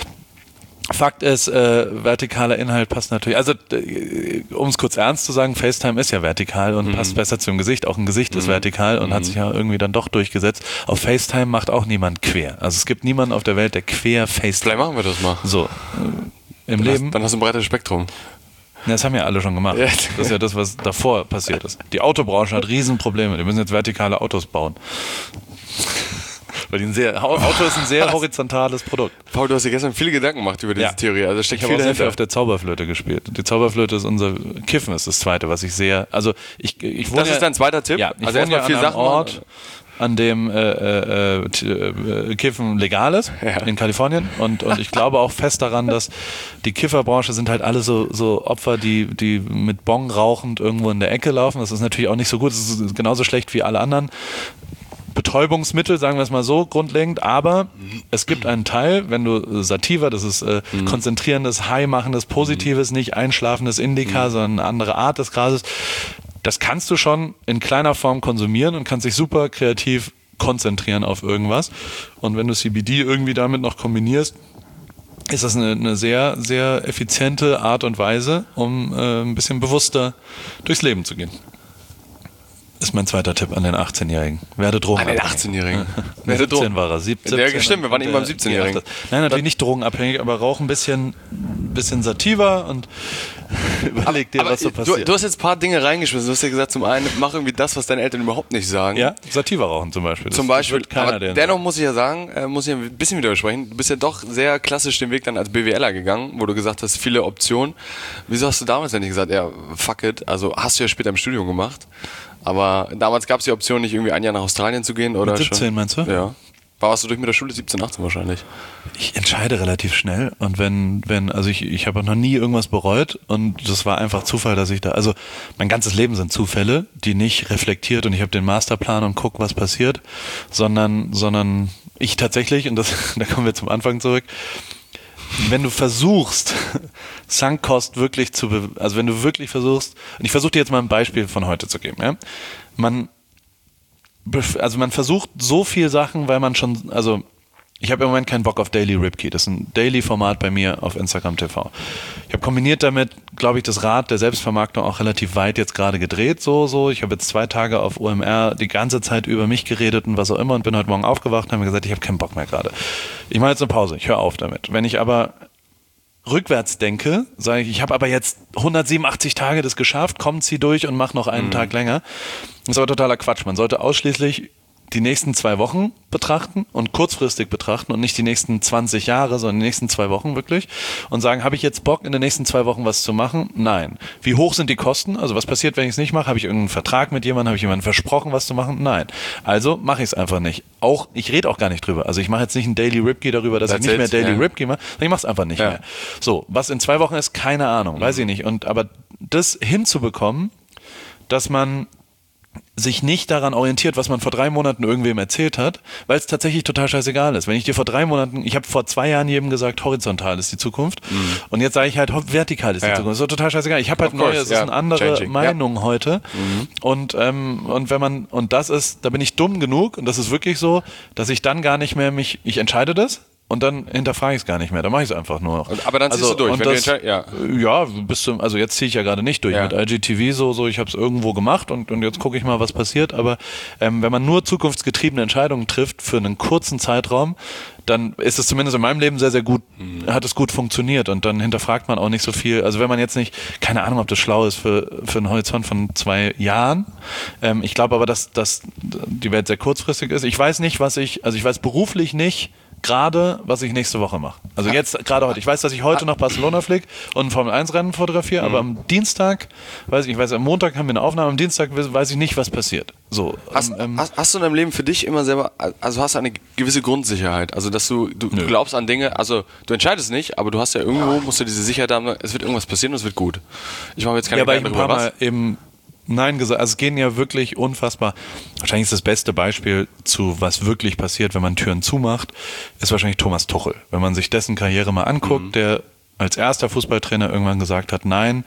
Fakt ist, äh, vertikaler Inhalt passt natürlich, also äh, um es kurz ernst zu sagen, FaceTime ist ja vertikal und mhm. passt besser zum Gesicht. Auch ein Gesicht mhm. ist vertikal und mhm. hat sich ja irgendwie dann doch durchgesetzt. Auf FaceTime macht auch niemand quer. Also es gibt niemanden auf der Welt, der quer FaceTime. Vielleicht machen wir das mal. So. Äh, Im dann Leben. Hast, dann hast du ein breites Spektrum. Ja, das haben ja alle schon gemacht. Das ist ja das, was davor passiert ist. Die Autobranche hat Riesenprobleme. Die müssen jetzt vertikale Autos bauen. Weil die ein sehr, Auto ist ein sehr horizontales Produkt. Paul, du hast dir gestern viele Gedanken gemacht über diese ja. Theorie. Also steckt ich viel habe auch sehr viel dahinter. auf der Zauberflöte gespielt. Die Zauberflöte ist unser Kiffen, ist das zweite, was ich sehr. Also ich, ich wohne das ja, ist dein zweiter Tipp? Ja, ich also wohne erstmal ja viel an einem Sachen Ort, an dem äh, äh, äh, Kiffen legal ist, ja. in Kalifornien. Und, und ich glaube auch fest daran, dass die Kifferbranche sind halt alle so, so Opfer, die, die mit Bong rauchend irgendwo in der Ecke laufen. Das ist natürlich auch nicht so gut, das ist genauso schlecht wie alle anderen Betäubungsmittel, sagen wir es mal so, grundlegend, aber mhm. es gibt einen Teil, wenn du Sativa, das ist äh, mhm. konzentrierendes, high-machendes, positives, mhm. nicht einschlafendes Indica, mhm. sondern eine andere Art des Grases, das kannst du schon in kleiner Form konsumieren und kannst dich super kreativ konzentrieren auf irgendwas. Und wenn du C B D irgendwie damit noch kombinierst, ist das eine, eine sehr, sehr effiziente Art und Weise, um äh, ein bisschen bewusster durchs Leben zu gehen. Ist mein zweiter Tipp an den achtzehnjährigen. Werde drogenabhängig. An den achtzehnjährigen? Werde siebzehn war er. siebzehn, ja, stimmt, wir waren eben beim siebzehnjährigen. Nein, natürlich nicht drogenabhängig, aber rauch ein bisschen, bisschen Sativa und überleg dir, aber was so passiert. Du, du hast jetzt ein paar Dinge reingeschmissen. Du hast ja gesagt, zum einen, mach irgendwie das, was deine Eltern überhaupt nicht sagen. Ja, Sativa rauchen zum Beispiel. Das zum Beispiel. Keiner, aber dennoch sagen. muss ich ja sagen, äh, muss ich ein bisschen widersprechen. Du bist ja doch sehr klassisch den Weg dann als BWLer gegangen, wo du gesagt hast, viele Optionen. Wieso hast du damals denn nicht gesagt, ja, fuck it, also hast du ja später im Studium gemacht. Aber damals gab es die Option, nicht irgendwie ein Jahr nach Australien zu gehen, oder? Mit siebzehn schon? Meinst du? Ja. Warst du durch mit der Schule siebzehn, achtzehn wahrscheinlich? Ich entscheide relativ schnell und wenn, wenn, also ich, ich habe noch nie irgendwas bereut und das war einfach Zufall, dass ich da, also mein ganzes Leben sind Zufälle, die nicht reflektiert und ich habe den Masterplan und guck, was passiert, sondern, sondern ich tatsächlich, und das, da kommen wir zum Anfang zurück, wenn du versuchst, Sunk-Cost wirklich zu, be- also wenn du wirklich versuchst, und ich versuche dir jetzt mal ein Beispiel von heute zu geben, ja, man Also man versucht so viel Sachen, weil man schon, also ich habe im Moment keinen Bock auf Daily Ripkey. Das ist ein Daily-Format bei mir auf Instagram T V. Ich habe kombiniert damit, glaube ich, das Rad der Selbstvermarktung auch relativ weit jetzt gerade gedreht. So, so. Ich habe jetzt zwei Tage auf O M R die ganze Zeit über mich geredet und was auch immer und bin heute Morgen aufgewacht und habe mir gesagt, ich habe keinen Bock mehr gerade. Ich mache jetzt eine Pause, ich höre auf damit. Wenn ich aber rückwärts denke, sage ich, ich habe aber jetzt hundertsiebenundachtzig Tage das geschafft, komm, zieh durch und mach noch einen mhm. Tag länger. Das ist aber totaler Quatsch. Man sollte ausschließlich die nächsten zwei Wochen betrachten und kurzfristig betrachten und nicht die nächsten zwanzig Jahre, sondern die nächsten zwei Wochen wirklich und sagen, habe ich jetzt Bock, in den nächsten zwei Wochen was zu machen? Nein. Wie hoch sind die Kosten? Also was passiert, wenn ich es nicht mache? Habe ich irgendeinen Vertrag mit jemandem? Habe ich jemandem versprochen, was zu machen? Nein. Also mache ich es einfach nicht. Auch, ich rede auch gar nicht drüber. Also ich mache jetzt nicht einen Daily Ripkey darüber, dass That's ich nicht mehr Daily yeah. Ripkey mache, sondern ich mache es einfach nicht ja. mehr. So, was in zwei Wochen ist, keine Ahnung, mhm. weiß ich nicht. Und aber das hinzubekommen, dass man sich nicht daran orientiert, was man vor drei Monaten irgendwem erzählt hat, weil es tatsächlich total scheißegal ist. Wenn ich dir vor drei Monaten, ich habe vor zwei Jahren jedem gesagt, horizontal ist die Zukunft mhm. und jetzt sage ich halt, vertikal ist die ja. Zukunft. Das ist total scheißegal. Ich habe halt neue, es ist eine andere Changing. Meinung ja. heute mhm. und ähm, und wenn man, und das ist, da bin ich dumm genug und das ist wirklich so, dass ich dann gar nicht mehr mich, ich entscheide das, und dann hinterfrage ich es gar nicht mehr, dann mache ich es einfach nur noch. Aber dann ziehst also, du durch. Wenn das, du ja. ja, bis zum, also jetzt ziehe ich ja gerade nicht durch. Ja. Mit I G T V so, so ich habe es irgendwo gemacht und, und jetzt gucke ich mal, was passiert. Aber ähm, wenn man nur zukunftsgetriebene Entscheidungen trifft für einen kurzen Zeitraum, dann ist es zumindest in meinem Leben sehr, sehr gut, mhm. hat es gut funktioniert und dann hinterfragt man auch nicht so viel. Also wenn man jetzt nicht, keine Ahnung, ob das schlau ist für, für einen Horizont von zwei Jahren. Ähm, ich glaube aber, dass, dass die Welt sehr kurzfristig ist. Ich weiß nicht, was ich, also ich weiß beruflich nicht, gerade, was ich nächste Woche mache. Also jetzt, gerade heute. Ich weiß, dass ich heute nach Barcelona fliege und ein Formel eins Rennen fotografiere, mhm. aber am Dienstag, weiß ich, ich weiß, am Montag haben wir eine Aufnahme, am Dienstag weiß ich nicht, was passiert. So, hast, ähm, hast, hast du in deinem Leben für dich immer selber, also hast du eine gewisse Grundsicherheit, also dass du, du, du glaubst an Dinge, also du entscheidest nicht, aber du hast ja irgendwo, musst du diese Sicherheit haben, es wird irgendwas passieren und es wird gut. Ich mache mir jetzt keine ja, Gedanken darüber, was. Eben Nein gesagt, also es gehen ja wirklich unfassbar, wahrscheinlich ist das beste Beispiel zu, was wirklich passiert, wenn man Türen zumacht, ist wahrscheinlich Thomas Tuchel. Wenn man sich dessen Karriere mal anguckt, mhm. der als erster Fußballtrainer irgendwann gesagt hat, nein,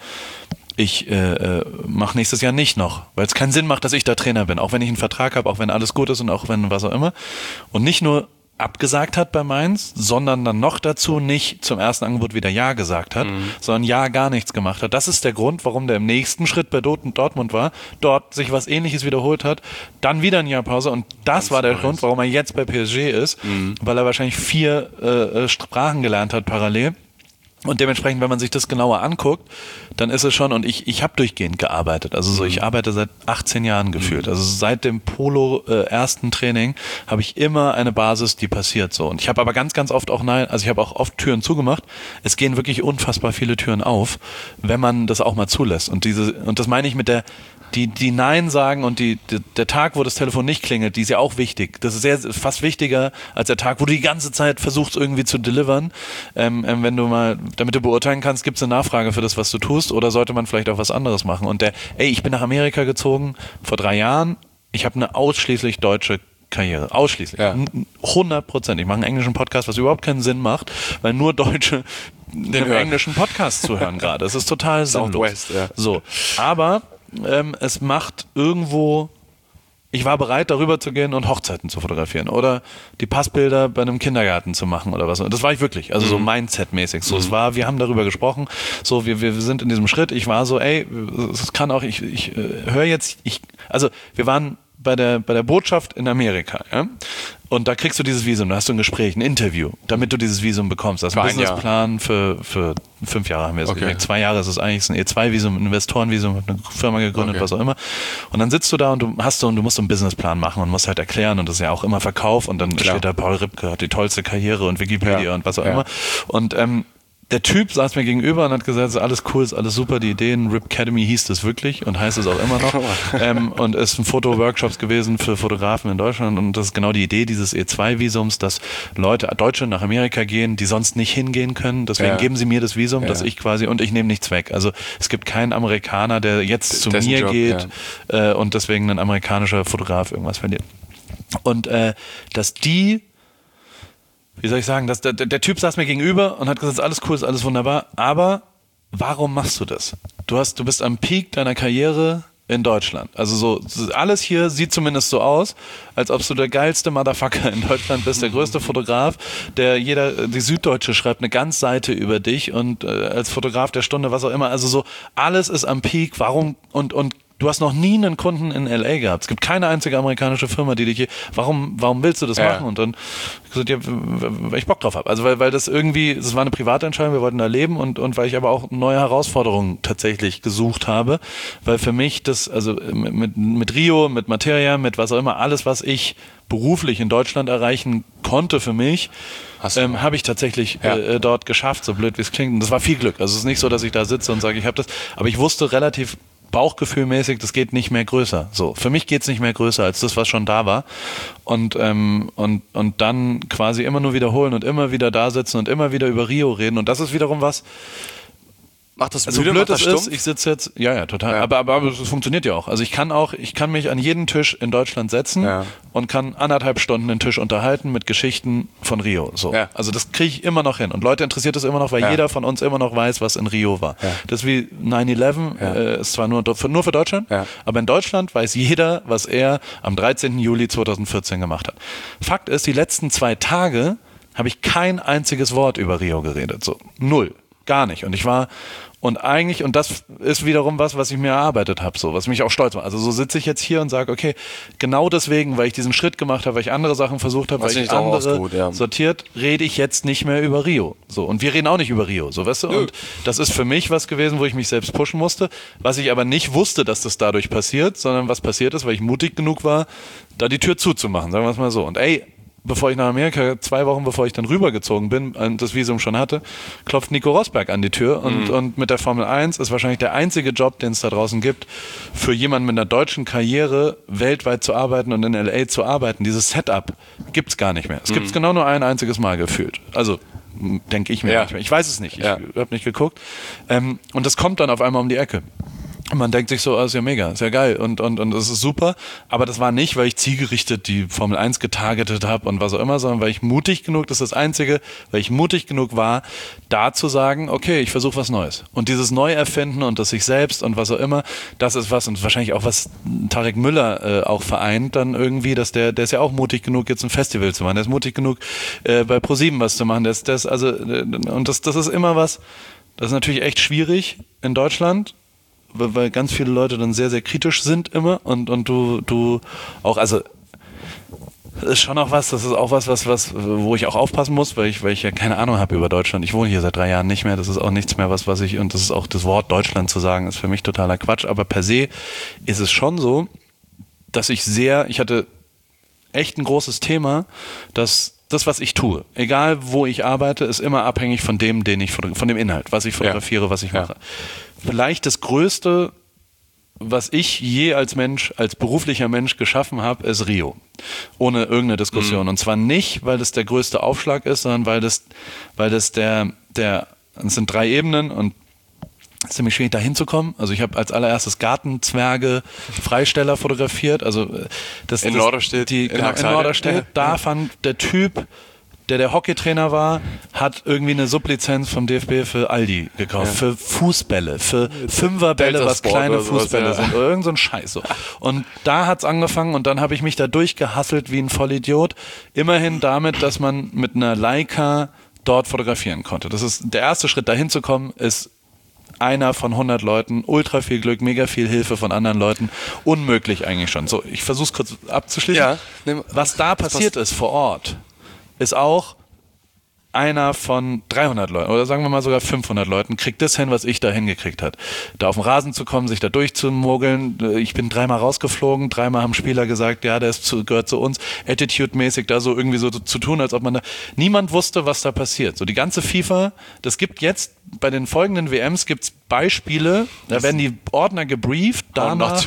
ich äh, mache nächstes Jahr nicht noch, weil es keinen Sinn macht, dass ich da Trainer bin, auch wenn ich einen Vertrag habe, auch wenn alles gut ist und auch wenn was auch immer. Und nicht nur abgesagt hat bei Mainz, sondern dann noch dazu nicht zum ersten Angebot wieder Ja gesagt hat, mhm. sondern Ja gar nichts gemacht hat. Das ist der Grund, warum der im nächsten Schritt bei Dortmund war, dort sich was Ähnliches wiederholt hat, dann wieder ein Jahr Pause und das Ganz war der nice. Grund, warum er jetzt bei P S G ist, mhm. weil er wahrscheinlich vier äh, Sprachen gelernt hat parallel. Und dementsprechend, wenn man sich das genauer anguckt, dann ist es schon, und ich, ich habe durchgehend gearbeitet, also so, ich arbeite seit achtzehn Jahren gefühlt, also seit dem Polo äh, ersten Training habe ich immer eine Basis, die passiert so. Und ich habe aber ganz, ganz oft auch nein, also ich habe auch oft Türen zugemacht. Es gehen wirklich unfassbar viele Türen auf, wenn man das auch mal zulässt. Und diese, und das meine ich mit der, die, die Nein sagen und die, die, der Tag, wo das Telefon nicht klingelt, die ist ja auch wichtig. Das ist sehr, fast wichtiger als der Tag, wo du die ganze Zeit versuchst irgendwie zu delivern. Ähm, ähm, wenn du mal, damit du beurteilen kannst, gibt es eine Nachfrage für das, was du tust, oder sollte man vielleicht auch was anderes machen? Und der, ey, ich bin nach Amerika gezogen vor drei Jahren. Ich habe eine ausschließlich deutsche Karriere. Ausschließlich. Ja. hundert Prozent. Ich mache einen englischen Podcast, was überhaupt keinen Sinn macht, weil nur Deutsche den englischen Podcast zuhören gerade. Es ist total sinnlos. Ja. So. Aber ähm, es macht irgendwo, ich war bereit, darüber zu gehen und Hochzeiten zu fotografieren oder die Passbilder bei einem Kindergarten zu machen oder was. Das war ich wirklich, also mhm. so Mindset-mäßig. So, mhm. es war, wir haben darüber gesprochen, so, wir, wir sind in diesem Schritt. Ich war so, ey, es kann auch, ich, ich äh, höre jetzt, ich, also wir waren bei der, bei der Botschaft in Amerika, ja? Und da kriegst du dieses Visum, da hast du ein Gespräch, ein Interview, damit du dieses Visum bekommst. Das ist ein Businessplan für, für fünf Jahre haben wir jetzt okay. gekriegt. Zwei Jahre ist es eigentlich, ein E zwei Visum, ein Investorenvisum, hat eine Firma gegründet, okay. was auch immer. Und dann sitzt du da und du hast so, und du musst so einen Businessplan machen und musst halt erklären, und das ist ja auch immer Verkauf, und dann Klar. steht da, Paul Ripke hat die tollste Karriere und Wikipedia ja. und was auch ja. immer. Und ähm, der Typ saß mir gegenüber und hat gesagt, ist alles cool, ist alles super, die Ideen, Rip Academy hieß das wirklich und heißt es auch immer noch ähm, und ist ein Fotoworkshops gewesen für Fotografen in Deutschland und das ist genau die Idee dieses E zwei Visums, dass Leute, Deutsche nach Amerika gehen, die sonst nicht hingehen können, deswegen ja. geben sie mir das Visum, ja. dass ich quasi, und ich nehme nichts weg. Also es gibt keinen Amerikaner, der jetzt D- zu mir Job, geht ja. äh, und deswegen ein amerikanischer Fotograf irgendwas verliert. Und äh, dass die Wie soll ich sagen, dass der, der Typ saß mir gegenüber und hat gesagt, ist alles cool, ist alles wunderbar, aber warum machst du das? Du hast, du bist am Peak deiner Karriere in Deutschland. Also so, alles hier sieht zumindest so aus, als ob du der geilste Motherfucker in Deutschland bist, der größte Fotograf, der jeder, die Süddeutsche schreibt eine ganze Seite über dich und äh, als Fotograf der Stunde, was auch immer, also so, alles ist am Peak, warum, und, und du hast noch nie einen Kunden in L A gehabt. Es gibt keine einzige amerikanische Firma, die dich hier, warum, warum willst du das ja. machen? Und dann gesagt, ja, weil ich Bock drauf habe. Also weil, weil das irgendwie, das war eine private Entscheidung, wir wollten da leben und, und weil ich aber auch neue Herausforderungen tatsächlich gesucht habe, weil für mich das, also mit, mit Rio, mit Materia, mit was auch immer, alles, was ich beruflich in Deutschland erreichen konnte für mich, ähm, habe ich tatsächlich ja. äh, dort geschafft, so blöd wie es klingt. Und das war viel Glück. Also es ist nicht so, dass ich da sitze und sage, ich habe das, aber ich wusste relativ bauchgefühlmäßig, das geht nicht mehr größer. So, für mich geht es nicht mehr größer als das, was schon da war. Und, ähm, und, und dann quasi immer nur wiederholen und immer wieder da sitzen und immer wieder über Rio reden. Und das ist wiederum was, Macht das also müde, blöd macht das ist, stumpf? ich sitze jetzt, ja, ja, total, ja. Aber, aber, aber es funktioniert ja auch. Also ich kann auch, ich kann mich an jeden Tisch in Deutschland setzen ja. und kann anderthalb Stunden den Tisch unterhalten mit Geschichten von Rio. So. Ja. Also das kriege ich immer noch hin. Und Leute interessiert das immer noch, weil ja. jeder von uns immer noch weiß, was in Rio war. Ja. Das ist wie nine eleven, ja. äh, ist zwar nur für, nur für Deutschland, ja. aber in Deutschland weiß jeder, was er am dreizehnten Juli zweitausendvierzehn gemacht hat. Fakt ist, die letzten zwei Tage habe ich kein einziges Wort über Rio geredet. So, null. Gar nicht. Und ich war Und eigentlich, und das ist wiederum was, was ich mir erarbeitet habe, so, was mich auch stolz macht. Also so sitze ich jetzt hier und sage, okay, genau deswegen, weil ich diesen Schritt gemacht habe, weil ich andere Sachen versucht habe, was weil ich andere gut, ja. sortiert, rede ich jetzt nicht mehr über Rio. So, und wir reden auch nicht über Rio, so, weißt du? Und das ist für mich was gewesen, wo ich mich selbst pushen musste, was ich aber nicht wusste, dass das dadurch passiert, sondern was passiert ist, weil ich mutig genug war, da die Tür zuzumachen, sagen wir es mal so. Und ey, bevor ich nach Amerika, zwei Wochen bevor ich dann rübergezogen bin und das Visum schon hatte, klopft Nico Rosberg an die Tür und, mhm. und mit der Formel eins ist wahrscheinlich der einzige Job, den es da draußen gibt, für jemanden mit einer deutschen Karriere weltweit zu arbeiten und in L A zu arbeiten. Dieses Setup gibt's gar nicht mehr. Es mhm. gibt's genau nur ein einziges Mal gefühlt. Also denke ich mir ja. manchmal. Ich weiß es nicht. Ich ja. habe nicht geguckt. Ähm, und das kommt dann auf einmal um die Ecke. Man denkt sich so, oh, ist ja mega, ist ja geil und und und das ist super, aber das war nicht, weil ich zielgerichtet die Formel eins getargetet habe und was auch immer, sondern weil ich mutig genug, das ist das Einzige, weil ich mutig genug war, da zu sagen, okay, ich versuche was Neues. Und dieses Neuerfinden und das sich selbst und was auch immer, das ist was und wahrscheinlich auch was Tarek Müller äh, auch vereint dann irgendwie, dass der, der ist ja auch mutig genug, jetzt ein Festival zu machen, der ist mutig genug, äh, bei ProSieben was zu machen, der ist, der ist also, äh, und das, das ist immer was, das ist natürlich echt schwierig in Deutschland, weil ganz viele Leute dann sehr, sehr kritisch sind immer und, und du, du auch, also das ist schon auch was, das ist auch was, was, was, wo ich auch aufpassen muss, weil ich, weil ich ja keine Ahnung habe über Deutschland. Ich wohne hier seit drei Jahren nicht mehr, das ist auch nichts mehr, was, was ich, und das ist auch das Wort Deutschland zu sagen, ist für mich totaler Quatsch, aber per se ist es schon so, dass ich sehr, ich hatte echt ein großes Thema, dass das, was ich tue, egal wo ich arbeite, ist immer abhängig von dem, den ich von dem Inhalt, was ich fotografiere, ja. was ich mache. Ja. Vielleicht das Größte, was ich je als Mensch, als beruflicher Mensch geschaffen habe, ist Rio. Ohne irgendeine Diskussion. Mhm. Und zwar nicht, weil das der größte Aufschlag ist, sondern weil das, weil das der, der, es sind drei Ebenen und es ist ziemlich schwierig, da hinzukommen. Also ich habe als allererstes Gartenzwerge, Freisteller fotografiert. Also das, in das, Norderstedt. Die, in, genau, in Norderstedt. Ja. Da fand der Typ, der der Hockeytrainer war, hat irgendwie eine Sublizenz vom D F B für Aldi gekauft. Ja. Für Fußbälle, für Fünferbälle, was kleine oder Fußbälle sowas, ja. sind. Oder irgend so ein Scheiß. So. Und da hat's angefangen und dann habe ich mich da durchgehasselt wie ein Vollidiot. Immerhin damit, dass man mit einer Leica dort fotografieren konnte. Das ist der erste Schritt, dahin zu kommen, ist einer von hundert Leuten, ultra viel Glück, mega viel Hilfe von anderen Leuten, unmöglich eigentlich schon. So, ich versuche es kurz abzuschließen. Ja, nehm, was da passiert ist vor Ort, ist auch einer von dreihundert Leuten oder sagen wir mal sogar fünfhundert Leuten kriegt das hin, was ich da hingekriegt habe. Da auf den Rasen zu kommen, sich da durchzumogeln. Ich bin dreimal rausgeflogen, dreimal haben Spieler gesagt, ja, der ist zu, gehört zu uns. Attitude-mäßig da so irgendwie so zu tun, als ob man da... Niemand wusste, was da passiert. So die ganze FIFA, das gibt jetzt, bei den folgenden W Ms gibt es Beispiele, da das werden die Ordner gebrieft, danach,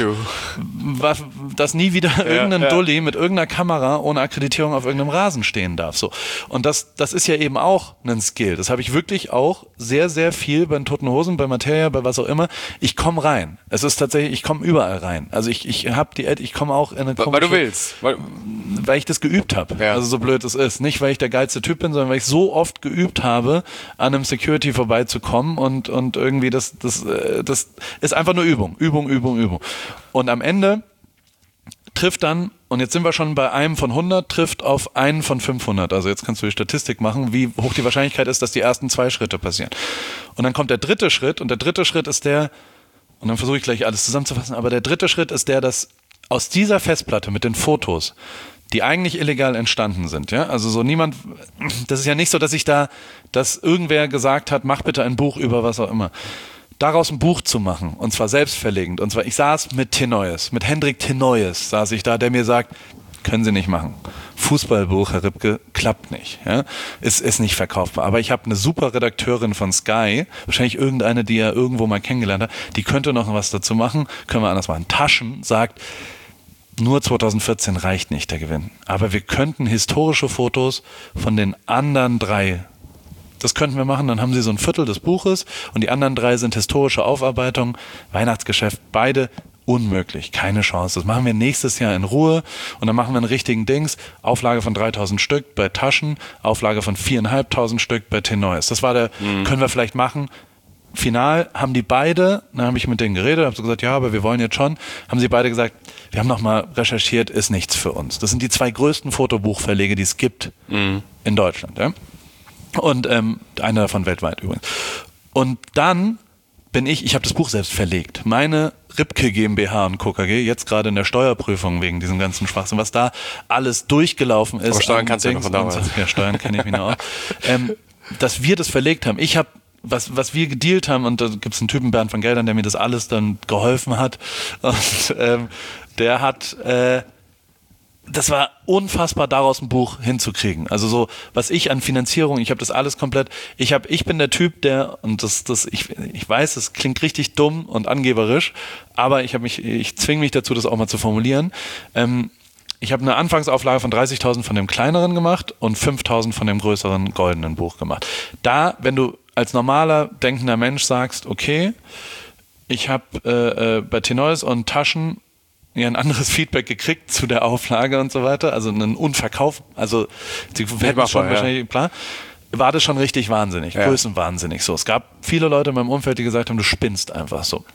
dass nie wieder ja, irgendein ja. Dulli mit irgendeiner Kamera ohne Akkreditierung auf irgendeinem Rasen stehen darf. So. Und das, das ist ja eben auch ein Skill. Das habe ich wirklich auch sehr, sehr viel bei den Toten Hosen, bei Materia, bei was auch immer. Ich komme rein. Es ist tatsächlich, ich komme überall rein. Also ich, ich habe die, ich komme auch in eine komische... Weil du willst. Weil, weil ich das geübt habe. Ja. Also so blöd es ist. Nicht, weil ich der geilste Typ bin, sondern weil ich so oft geübt habe, an einem Security vorbeizukommen und, und irgendwie das, das, das ist einfach nur Übung. Übung, Übung, Übung. Und am Ende trifft dann, und jetzt sind wir schon bei einem von hundert, trifft auf einen von fünfhundert. Also jetzt kannst du die Statistik machen, wie hoch die Wahrscheinlichkeit ist, dass die ersten zwei Schritte passieren. Und dann kommt der dritte Schritt, und der dritte Schritt ist der, und dann versuche ich gleich alles zusammenzufassen, aber der dritte Schritt ist der, dass aus dieser Festplatte mit den Fotos, die eigentlich illegal entstanden sind, ja, also so niemand, das ist ja nicht so, dass ich da, dass irgendwer gesagt hat, mach bitte ein Buch über was auch immer. Daraus ein Buch zu machen, und zwar selbstverlegend, und zwar, ich saß mit Tenoyes, mit Hendrik Tenoyes saß ich da, der mir sagt, können Sie nicht machen. Fußballbuch, Herr Ripke, klappt nicht. Ja? Ist, ist nicht verkaufbar. Aber ich habe eine super Redakteurin von Sky, wahrscheinlich irgendeine, die er irgendwo mal kennengelernt hat, die könnte noch was dazu machen, können wir anders machen. Taschen sagt, nur zweitausendvierzehn reicht nicht, der Gewinn. Aber wir könnten historische Fotos von den anderen drei, das könnten wir machen, dann haben Sie so ein Viertel des Buches und die anderen drei sind historische Aufarbeitungen, Weihnachtsgeschäft, beide unmöglich, keine Chance. Das machen wir nächstes Jahr in Ruhe und dann machen wir einen richtigen Dings, Auflage von dreitausend Stück bei Taschen, Auflage von viertausendfünfhundert Stück bei Tenoyes. Das war der, mhm. können wir vielleicht machen. Final haben die beide, dann habe ich mit denen geredet, habe so gesagt, ja, aber wir wollen jetzt schon, haben sie beide gesagt, wir haben nochmal recherchiert, ist nichts für uns. Das sind die zwei größten Fotobuchverlege, die es gibt mhm. in Deutschland. Ja? Und ähm, einer davon weltweit übrigens. Und dann bin ich, ich habe das Buch selbst verlegt. Meine Ripke GmbH und Co. K G, jetzt gerade in der Steuerprüfung wegen diesem ganzen Schwachsinn, was da alles durchgelaufen ist. Aber Steuern kannst du ja noch von damals. Ja, Steuern kenne ich mich noch auch. ähm, dass wir das verlegt haben. Ich habe Was, was wir gedealt haben, und da gibt es einen Typen, Bernd van Geldern, der mir das alles dann geholfen hat. Und ähm, der hat, äh, das war unfassbar, daraus ein Buch hinzukriegen. Also so, was ich an Finanzierung, ich habe das alles komplett, ich habe, ich bin der Typ, der, und das, das, ich, ich weiß, es klingt richtig dumm und angeberisch, aber ich habe mich, ich zwinge mich dazu, das auch mal zu formulieren. Ähm, Ich habe eine Anfangsauflage von dreißigtausend von dem kleineren gemacht und fünftausend von dem größeren goldenen Buch gemacht. Da, wenn du als normaler, denkender Mensch sagst, okay, ich habe äh, äh, bei Tenoyes und Taschen ja ein anderes Feedback gekriegt zu der Auflage und so weiter, also einen Unverkauf, also die hätten schon wahrscheinlich, klar, war das schon richtig wahnsinnig, ja. größenwahnsinnig so. Es gab viele Leute in meinem Umfeld, die gesagt haben, du spinnst einfach so.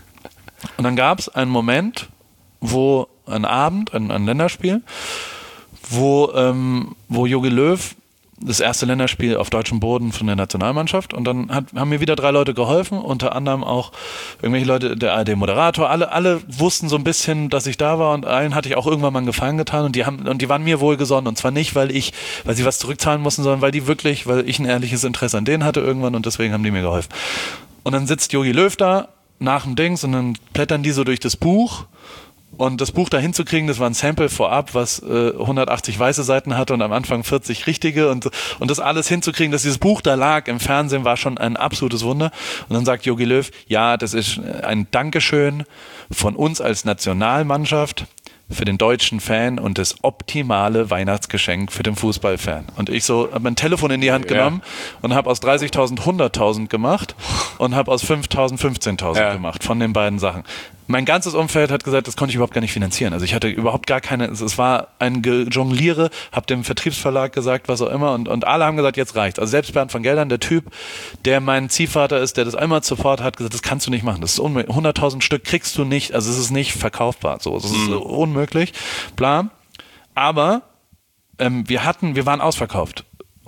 Und dann gab es einen Moment, wo ein Abend, ein, ein Länderspiel, wo, ähm, wo Jogi Löw das erste Länderspiel auf deutschem Boden von der Nationalmannschaft, und dann hat, haben mir wieder drei Leute geholfen, unter anderem auch irgendwelche Leute, der A R D-Moderator, alle, alle wussten so ein bisschen, dass ich da war, und allen hatte ich auch irgendwann mal einen Gefallen getan, und die haben, und die waren mir wohlgesonnen, und zwar nicht, weil ich, weil sie was zurückzahlen mussten, sondern weil die wirklich, weil ich ein ehrliches Interesse an denen hatte irgendwann, und deswegen haben die mir geholfen. Und dann sitzt Jogi Löw da nach dem Dings, und dann blättern die so durch das Buch. Und das Buch da hinzukriegen, das war ein Sample vorab, was äh, hundertachtzig weiße Seiten hatte und am Anfang vierzig richtige. Und, und das alles hinzukriegen, dass dieses Buch da lag im Fernsehen, war schon ein absolutes Wunder. Und dann sagt Jogi Löw, ja, das ist ein Dankeschön von uns als Nationalmannschaft für den deutschen Fan und das optimale Weihnachtsgeschenk für den Fußballfan. Und ich so habe mein Telefon in die Hand genommen ja. und habe aus dreißigtausend hunderttausend gemacht und habe aus fünftausend fünfzehntausend ja. gemacht von den beiden Sachen. Mein ganzes Umfeld hat gesagt, das konnte ich überhaupt gar nicht finanzieren. Also ich hatte überhaupt gar keine, es war ein Jongliere, habe dem Vertriebsverlag gesagt, was auch immer, und, und alle haben gesagt, jetzt reicht's. Also selbst Bernd van Geldern, der Typ, der mein Ziehvater ist, der das einmal sofort hat gesagt, das kannst du nicht machen, das ist unmöglich. hunderttausend Stück kriegst du nicht, also es ist nicht verkaufbar, so, es ist mhm. unmöglich, bla. Aber ähm, wir hatten, wir waren ausverkauft.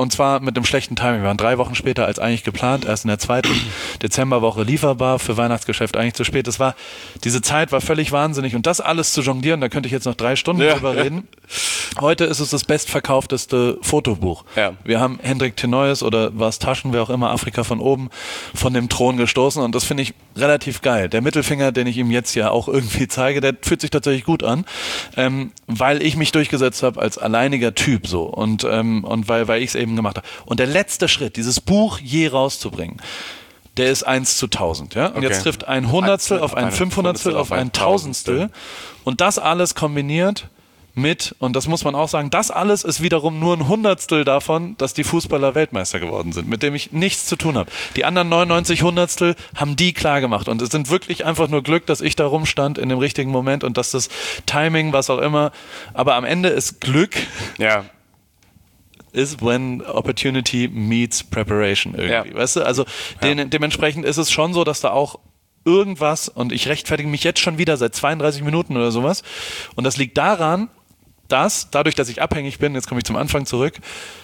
Und zwar mit einem schlechten Timing. Wir waren drei Wochen später als eigentlich geplant, erst in der zweiten Dezemberwoche lieferbar, für Weihnachtsgeschäft eigentlich zu spät. Das war, diese Zeit war völlig wahnsinnig. Und das alles zu jonglieren, da könnte ich jetzt noch drei Stunden ja, drüber ja. reden. Heute ist es das bestverkaufteste Fotobuch. Ja. Wir haben Hendrik Tenoyes oder was Taschen, wer auch immer, Afrika von oben, von dem Thron gestoßen. Und das finde ich relativ geil. Der Mittelfinger, den ich ihm jetzt ja auch irgendwie zeige, der fühlt sich tatsächlich gut an, ähm, weil ich mich durchgesetzt habe als alleiniger Typ so. Und, ähm, und weil, weil ich es eben gemacht habe. Und der letzte Schritt, dieses Buch je rauszubringen, der ist eins zu tausend. Ja? Und okay. jetzt trifft ein Hundertstel auf ein Fünfhundertstel auf ein Tausendstel. Und das alles kombiniert mit, und das muss man auch sagen, das alles ist wiederum nur ein Hundertstel davon, dass die Fußballer Weltmeister geworden sind, mit dem ich nichts zu tun habe. Die anderen neunundneunzig Hundertstel haben die klar gemacht. Und es sind wirklich einfach nur Glück, dass ich da rumstand in dem richtigen Moment und dass das Timing, was auch immer, aber am Ende ist Glück... Ja. ist when opportunity meets preparation irgendwie, Ja. weißt du? Also Ja. den, dementsprechend ist es schon so, dass da auch irgendwas, und ich rechtfertige mich jetzt schon wieder seit zweiunddreißig Minuten oder sowas, und das liegt daran, dass, dadurch, dass ich abhängig bin, jetzt komme ich zum Anfang zurück,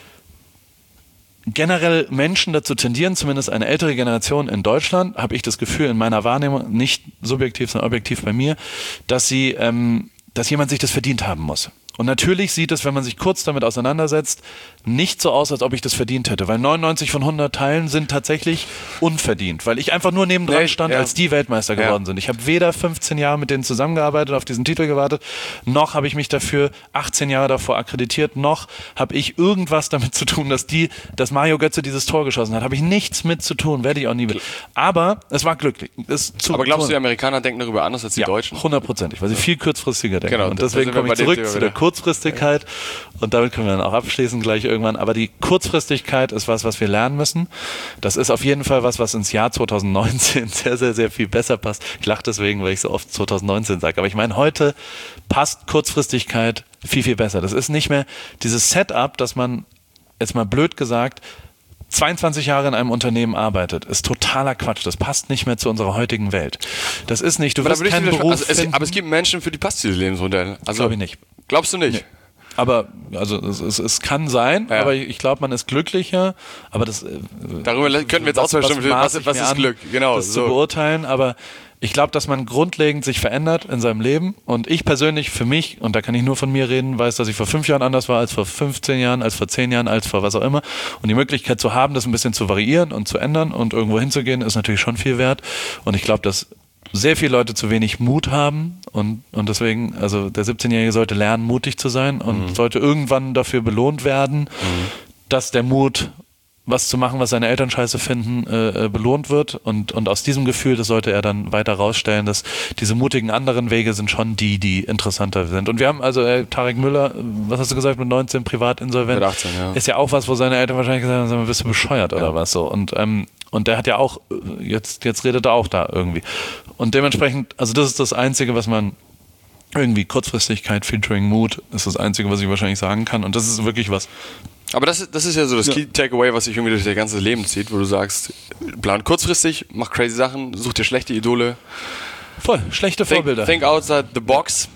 generell Menschen dazu tendieren, zumindest eine ältere Generation in Deutschland, habe ich das Gefühl in meiner Wahrnehmung, nicht subjektiv, sondern objektiv bei mir, dass sie, ähm, dass jemand sich das verdient haben muss. Und natürlich sieht es, wenn man sich kurz damit auseinandersetzt, nicht so aus, als ob ich das verdient hätte, weil neunundneunzig von hundert Teilen sind tatsächlich unverdient, weil ich einfach nur nebendran Nee, stand, ja. als die Weltmeister Ja. geworden sind. Ich habe weder fünfzehn Jahre mit denen zusammengearbeitet, auf diesen Titel gewartet, noch habe ich mich dafür achtzehn Jahre davor akkreditiert, noch habe ich irgendwas damit zu tun, dass die, dass Mario Götze dieses Tor geschossen hat. Habe ich nichts mit zu tun, werde ich auch nie. Aber es war glücklich. Es zu Aber glaubst du, tun. die Amerikaner denken darüber anders als die Ja, Deutschen? hundertprozentig, weil sie viel kurzfristiger denken. Genau, und da deswegen sind wir komme ich bei dem zurück Thema zu der wieder. Kurzfristigkeit und damit können wir dann auch abschließen gleich irgendwann. Aber die Kurzfristigkeit ist was, was wir lernen müssen. Das ist auf jeden Fall was, was ins Jahr zwanzig neunzehn sehr, sehr, sehr viel besser passt. Ich lache deswegen, weil ich so oft zwanzig neunzehn sage. Aber ich meine, heute passt Kurzfristigkeit viel, viel besser. Das ist nicht mehr dieses Setup, dass man, jetzt mal blöd gesagt, zweiundzwanzig Jahre in einem Unternehmen arbeitet, ist totaler Quatsch. Das passt nicht mehr zu unserer heutigen Welt. Das ist nicht, du Aber, da wirst würde ich keinen widersprechen. Beruf also es, finden. aber es gibt Menschen, für die passt dieses Lebensmodell. Also, Glaube ich nicht. Glaubst du nicht? Nee. Aber also es, es, es kann sein, Ja. aber ich glaube, man ist glücklicher. Aber das äh, Darüber könnten wir jetzt auch zwei Stunden, maß was, ich was mir ist an, Glück? Genau, das so. zu beurteilen. Aber ich glaube, dass man grundlegend sich verändert in seinem Leben. Und ich persönlich für mich, und da kann ich nur von mir reden, weiß, dass ich vor fünf Jahren anders war als vor fünfzehn Jahren, als vor zehn Jahren, als vor was auch immer. Und die Möglichkeit zu haben, das ein bisschen zu variieren und zu ändern und irgendwo hinzugehen, ist natürlich schon viel wert. Und ich glaube, dass sehr viele Leute zu wenig Mut haben und, und deswegen, also der siebzehnjährige sollte lernen, mutig zu sein und mhm. sollte irgendwann dafür belohnt werden, mhm. dass der Mut, was zu machen, was seine Eltern scheiße finden, äh, belohnt wird und, und aus diesem Gefühl, das sollte er dann weiter rausstellen, dass diese mutigen anderen Wege sind schon die, die interessanter sind. Und wir haben also äh, Tarek Müller, was hast du gesagt, mit neunzehn privat insolvent, mit achtzehn, ja. Ist ja auch was, wo seine Eltern wahrscheinlich gesagt haben, bist du bescheuert ja. oder was so und ähm, Und der hat ja auch, jetzt, jetzt redet er auch da irgendwie. Und dementsprechend, also das ist das Einzige, was man irgendwie, Kurzfristigkeit, Featuring, Mut, ist das Einzige, was ich wahrscheinlich sagen kann. Und das ist wirklich was. Aber das, ist- das ist ja so das Ja. Key Takeaway, was sich irgendwie durch dein ganzes Leben zieht, wo du sagst, plan kurzfristig, mach crazy Sachen, such dir schlechte Idole. Voll, schlechte Think, Vorbilder. think outside the box.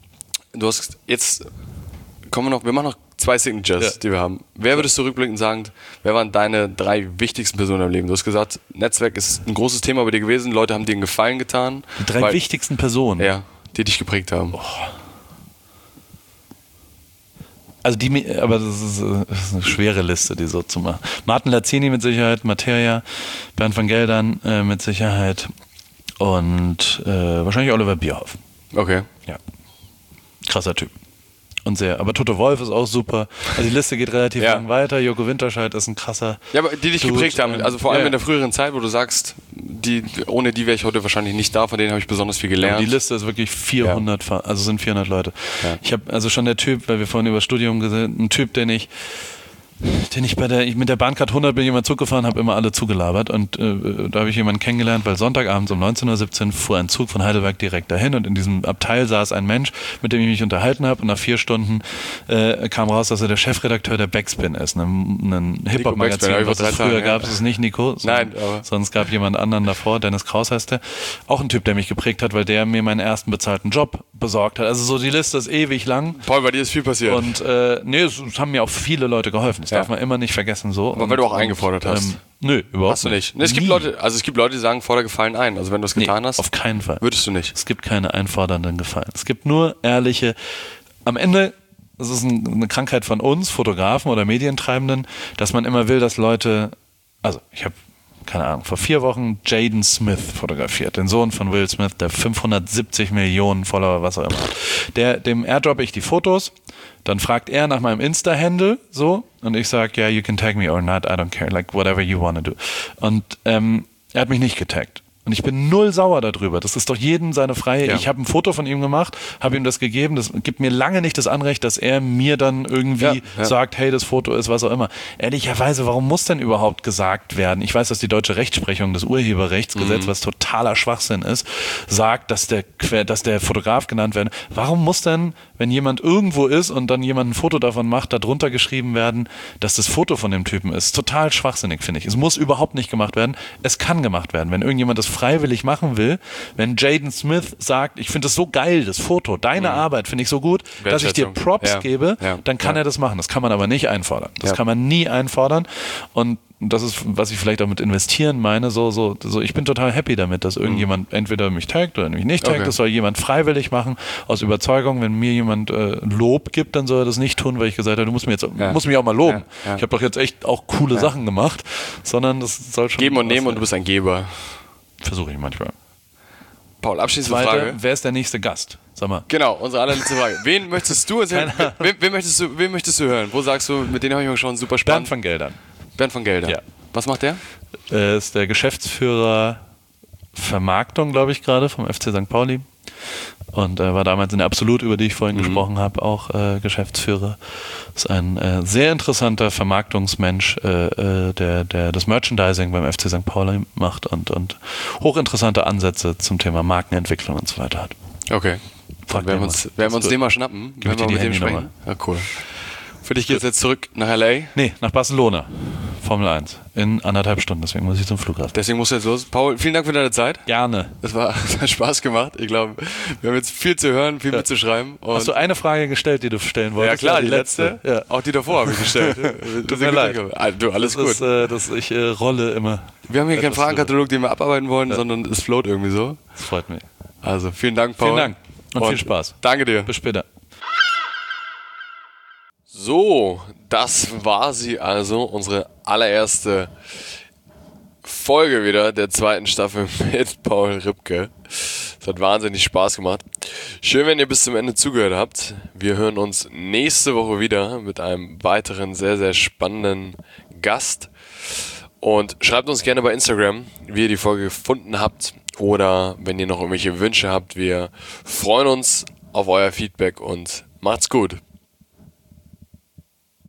Du hast jetzt, kommen wir noch, wir machen noch zwei Signatures, Ja. die wir haben. Wer würdest du rückblickend sagen, wer waren deine drei wichtigsten Personen im Leben? Du hast gesagt, Netzwerk ist ein großes Thema bei dir gewesen, Leute haben dir einen Gefallen getan. Die drei weil- wichtigsten Personen. Ja, die dich geprägt haben. Also die, mi- aber das ist, äh, das ist eine schwere Liste, die so zu machen. Martin Lazzini mit Sicherheit, Materia, Bernd van Geldern äh, mit Sicherheit und äh, wahrscheinlich Oliver Bierhoff. Okay. Ja. Krasser Typ. Und sehr. Aber Toto Wolff ist auch super. Also die Liste geht relativ Ja. lang weiter. Joko Winterscheid ist ein krasser. Ja, aber die dich Dude, geprägt haben, ähm, also vor allem ja. in der früheren Zeit, wo du sagst, die, ohne die wäre ich heute wahrscheinlich nicht da, von denen habe ich besonders viel gelernt. Die Liste ist wirklich vierhundert, Fa- also sind vierhundert Leute. Ja. Ich habe also schon der Typ, weil wir vorhin über Studium gesehen, ein Typ, den ich, den ich bei der, ich mit der Bahncard hundert bin ich immer Zug gefahren, habe immer alle zugelabert und äh, da habe ich jemanden kennengelernt, weil Sonntagabends um neunzehn Uhr siebzehn fuhr ein Zug von Heidelberg direkt dahin und in diesem Abteil saß ein Mensch, mit dem ich mich unterhalten habe und nach vier Stunden äh, kam raus, dass er der Chefredakteur der Backspin ist, einem, einem Hip-Hop-Magazin, Backspin, hab ich was vor es drei früher Tagen, gab, ja. es ist nicht Nico, Nein, sondern, aber- sondern es gab jemand anderen davor, Dennis Kraus heißt der, auch ein Typ, der mich geprägt hat, weil der mir meinen ersten bezahlten Job besorgt hat. Also so die Liste ist ewig lang. Paul, bei dir ist viel passiert. Und äh, nee, es, es haben mir auch viele Leute geholfen. Das Ja. darf man immer nicht vergessen. So. Aber und, weil du auch und, eingefordert hast. Ähm, nö, überhaupt Hast du nicht. Nee, es Nie. gibt Leute, also es gibt Leute, die sagen, forder Gefallen ein. Also wenn du es getan nee, hast, auf keinen Fall. würdest du nicht. Es gibt keine einfordernden Gefallen. Es gibt nur ehrliche. Am Ende, das ist ein, eine Krankheit von uns, Fotografen oder Medientreibenden, dass man immer will, dass Leute, also ich habe keine Ahnung, vor vier Wochen Jaden Smith fotografiert, den Sohn von Will Smith, der fünfhundertsiebzig Millionen Follower, was auch immer hat. Der, dem airdroppe ich die Fotos, dann fragt er nach meinem Insta-Handle, so, und ich sage, yeah, you can tag me or not, I don't care, like whatever you want to do. Und ähm, er hat mich nicht getaggt. Und ich bin null sauer darüber. Das ist doch jedem seine freie. Ja. Ich habe ein Foto von ihm gemacht, habe ihm das gegeben. Das gibt mir lange nicht das Anrecht, dass er mir dann irgendwie Ja, ja. sagt, hey, das Foto ist was auch immer. Ehrlicherweise, warum muss denn überhaupt gesagt werden? Ich weiß, dass die deutsche Rechtsprechung, das Urheberrechtsgesetz, Mhm. was totaler Schwachsinn ist, sagt, dass der, dass der Fotograf genannt werden. Warum muss denn, wenn jemand irgendwo ist und dann jemand ein Foto davon macht, da drunter geschrieben werden, dass das Foto von dem Typen ist? Total schwachsinnig, finde ich. Es muss überhaupt nicht gemacht werden. Es kann gemacht werden. Wenn irgendjemand das freiwillig machen will, wenn Jaden Smith sagt, ich finde das so geil, das Foto, deine Arbeit finde ich so gut, dass ich dir Wertschätzung. Props Ja. gebe, Ja. dann kann Ja. er das machen. Das kann man aber nicht einfordern. Das Ja. kann man nie einfordern. Und das ist, was ich vielleicht auch mit investieren meine, so, so, so, ich bin total happy damit, dass irgendjemand entweder mich taggt oder mich nicht taggt. Okay. Das soll jemand freiwillig machen, aus Überzeugung. Wenn mir jemand äh, Lob gibt, dann soll er das nicht tun, weil ich gesagt habe, du musst mir jetzt, Ja. musst mich auch mal loben. Ja. Ja. Ich habe doch jetzt echt auch coole Sachen gemacht, sondern das soll schon Geben und was nehmen und sein. du bist ein Geber. Versuche ich manchmal. Paul, abschließende Zweite, Frage. wer ist der nächste Gast? Sag mal. Genau, unsere allerletzte Frage. Wen möchtest du erzählen? Keine Wen, wen, möchtest du, wen möchtest du hören? Wo sagst du, mit denen habe ich mich schon super Bernd spannend. von Geldern. Bernd von Gelder. Ja. Was macht der? Er ist der Geschäftsführer Vermarktung, glaube ich, gerade vom F C Sankt Pauli. Und äh, war damals in der Absolut, über die ich vorhin Mhm. gesprochen habe, auch äh, Geschäftsführer. Ist ein äh, sehr interessanter Vermarktungsmensch, äh, äh, der, der das Merchandising beim F C Sankt Pauli macht und, und hochinteressante Ansätze zum Thema Markenentwicklung und so weiter hat. Okay. Frag Dann werden den wir uns, mal. werden wir uns Ist den gut. mal schnappen, Gib wenn ich wir dir mit die dem Handynummer. sprechen. Ja, cool. Für dich geht es jetzt zurück nach L A. Nee, nach Barcelona. Formel eins. In anderthalb Stunden, deswegen muss ich zum Flughafen. Deswegen musst du jetzt los. Paul, vielen Dank für deine Zeit. Gerne. Es war, es hat Spaß gemacht. Ich glaube, wir haben jetzt viel zu hören, viel Ja. mitzuschreiben. Und Hast du eine Frage gestellt, die du stellen ja wolltest? klar, die letzte. Ja. Auch die davor habe ich gestellt. Tut mir leid. Ah, Du, alles Das gut. ist, äh, dass ich äh, rolle immer. Wir haben hier keinen etwas Fragenkatalog, den wir abarbeiten wollen, sondern es float irgendwie so. Das freut mich. Also vielen Dank, Paul. Vielen Dank und, viel Spaß. Danke dir. Bis später. So, das war sie also, unsere allererste Folge wieder der zweiten Staffel mit Paul Ripke. Es hat wahnsinnig Spaß gemacht. Schön, wenn ihr bis zum Ende zugehört habt. Wir hören uns nächste Woche wieder mit einem weiteren sehr, sehr spannenden Gast. Und schreibt uns gerne bei Instagram, wie ihr die Folge gefunden habt oder wenn ihr noch irgendwelche Wünsche habt. Wir freuen uns auf euer Feedback und macht's gut.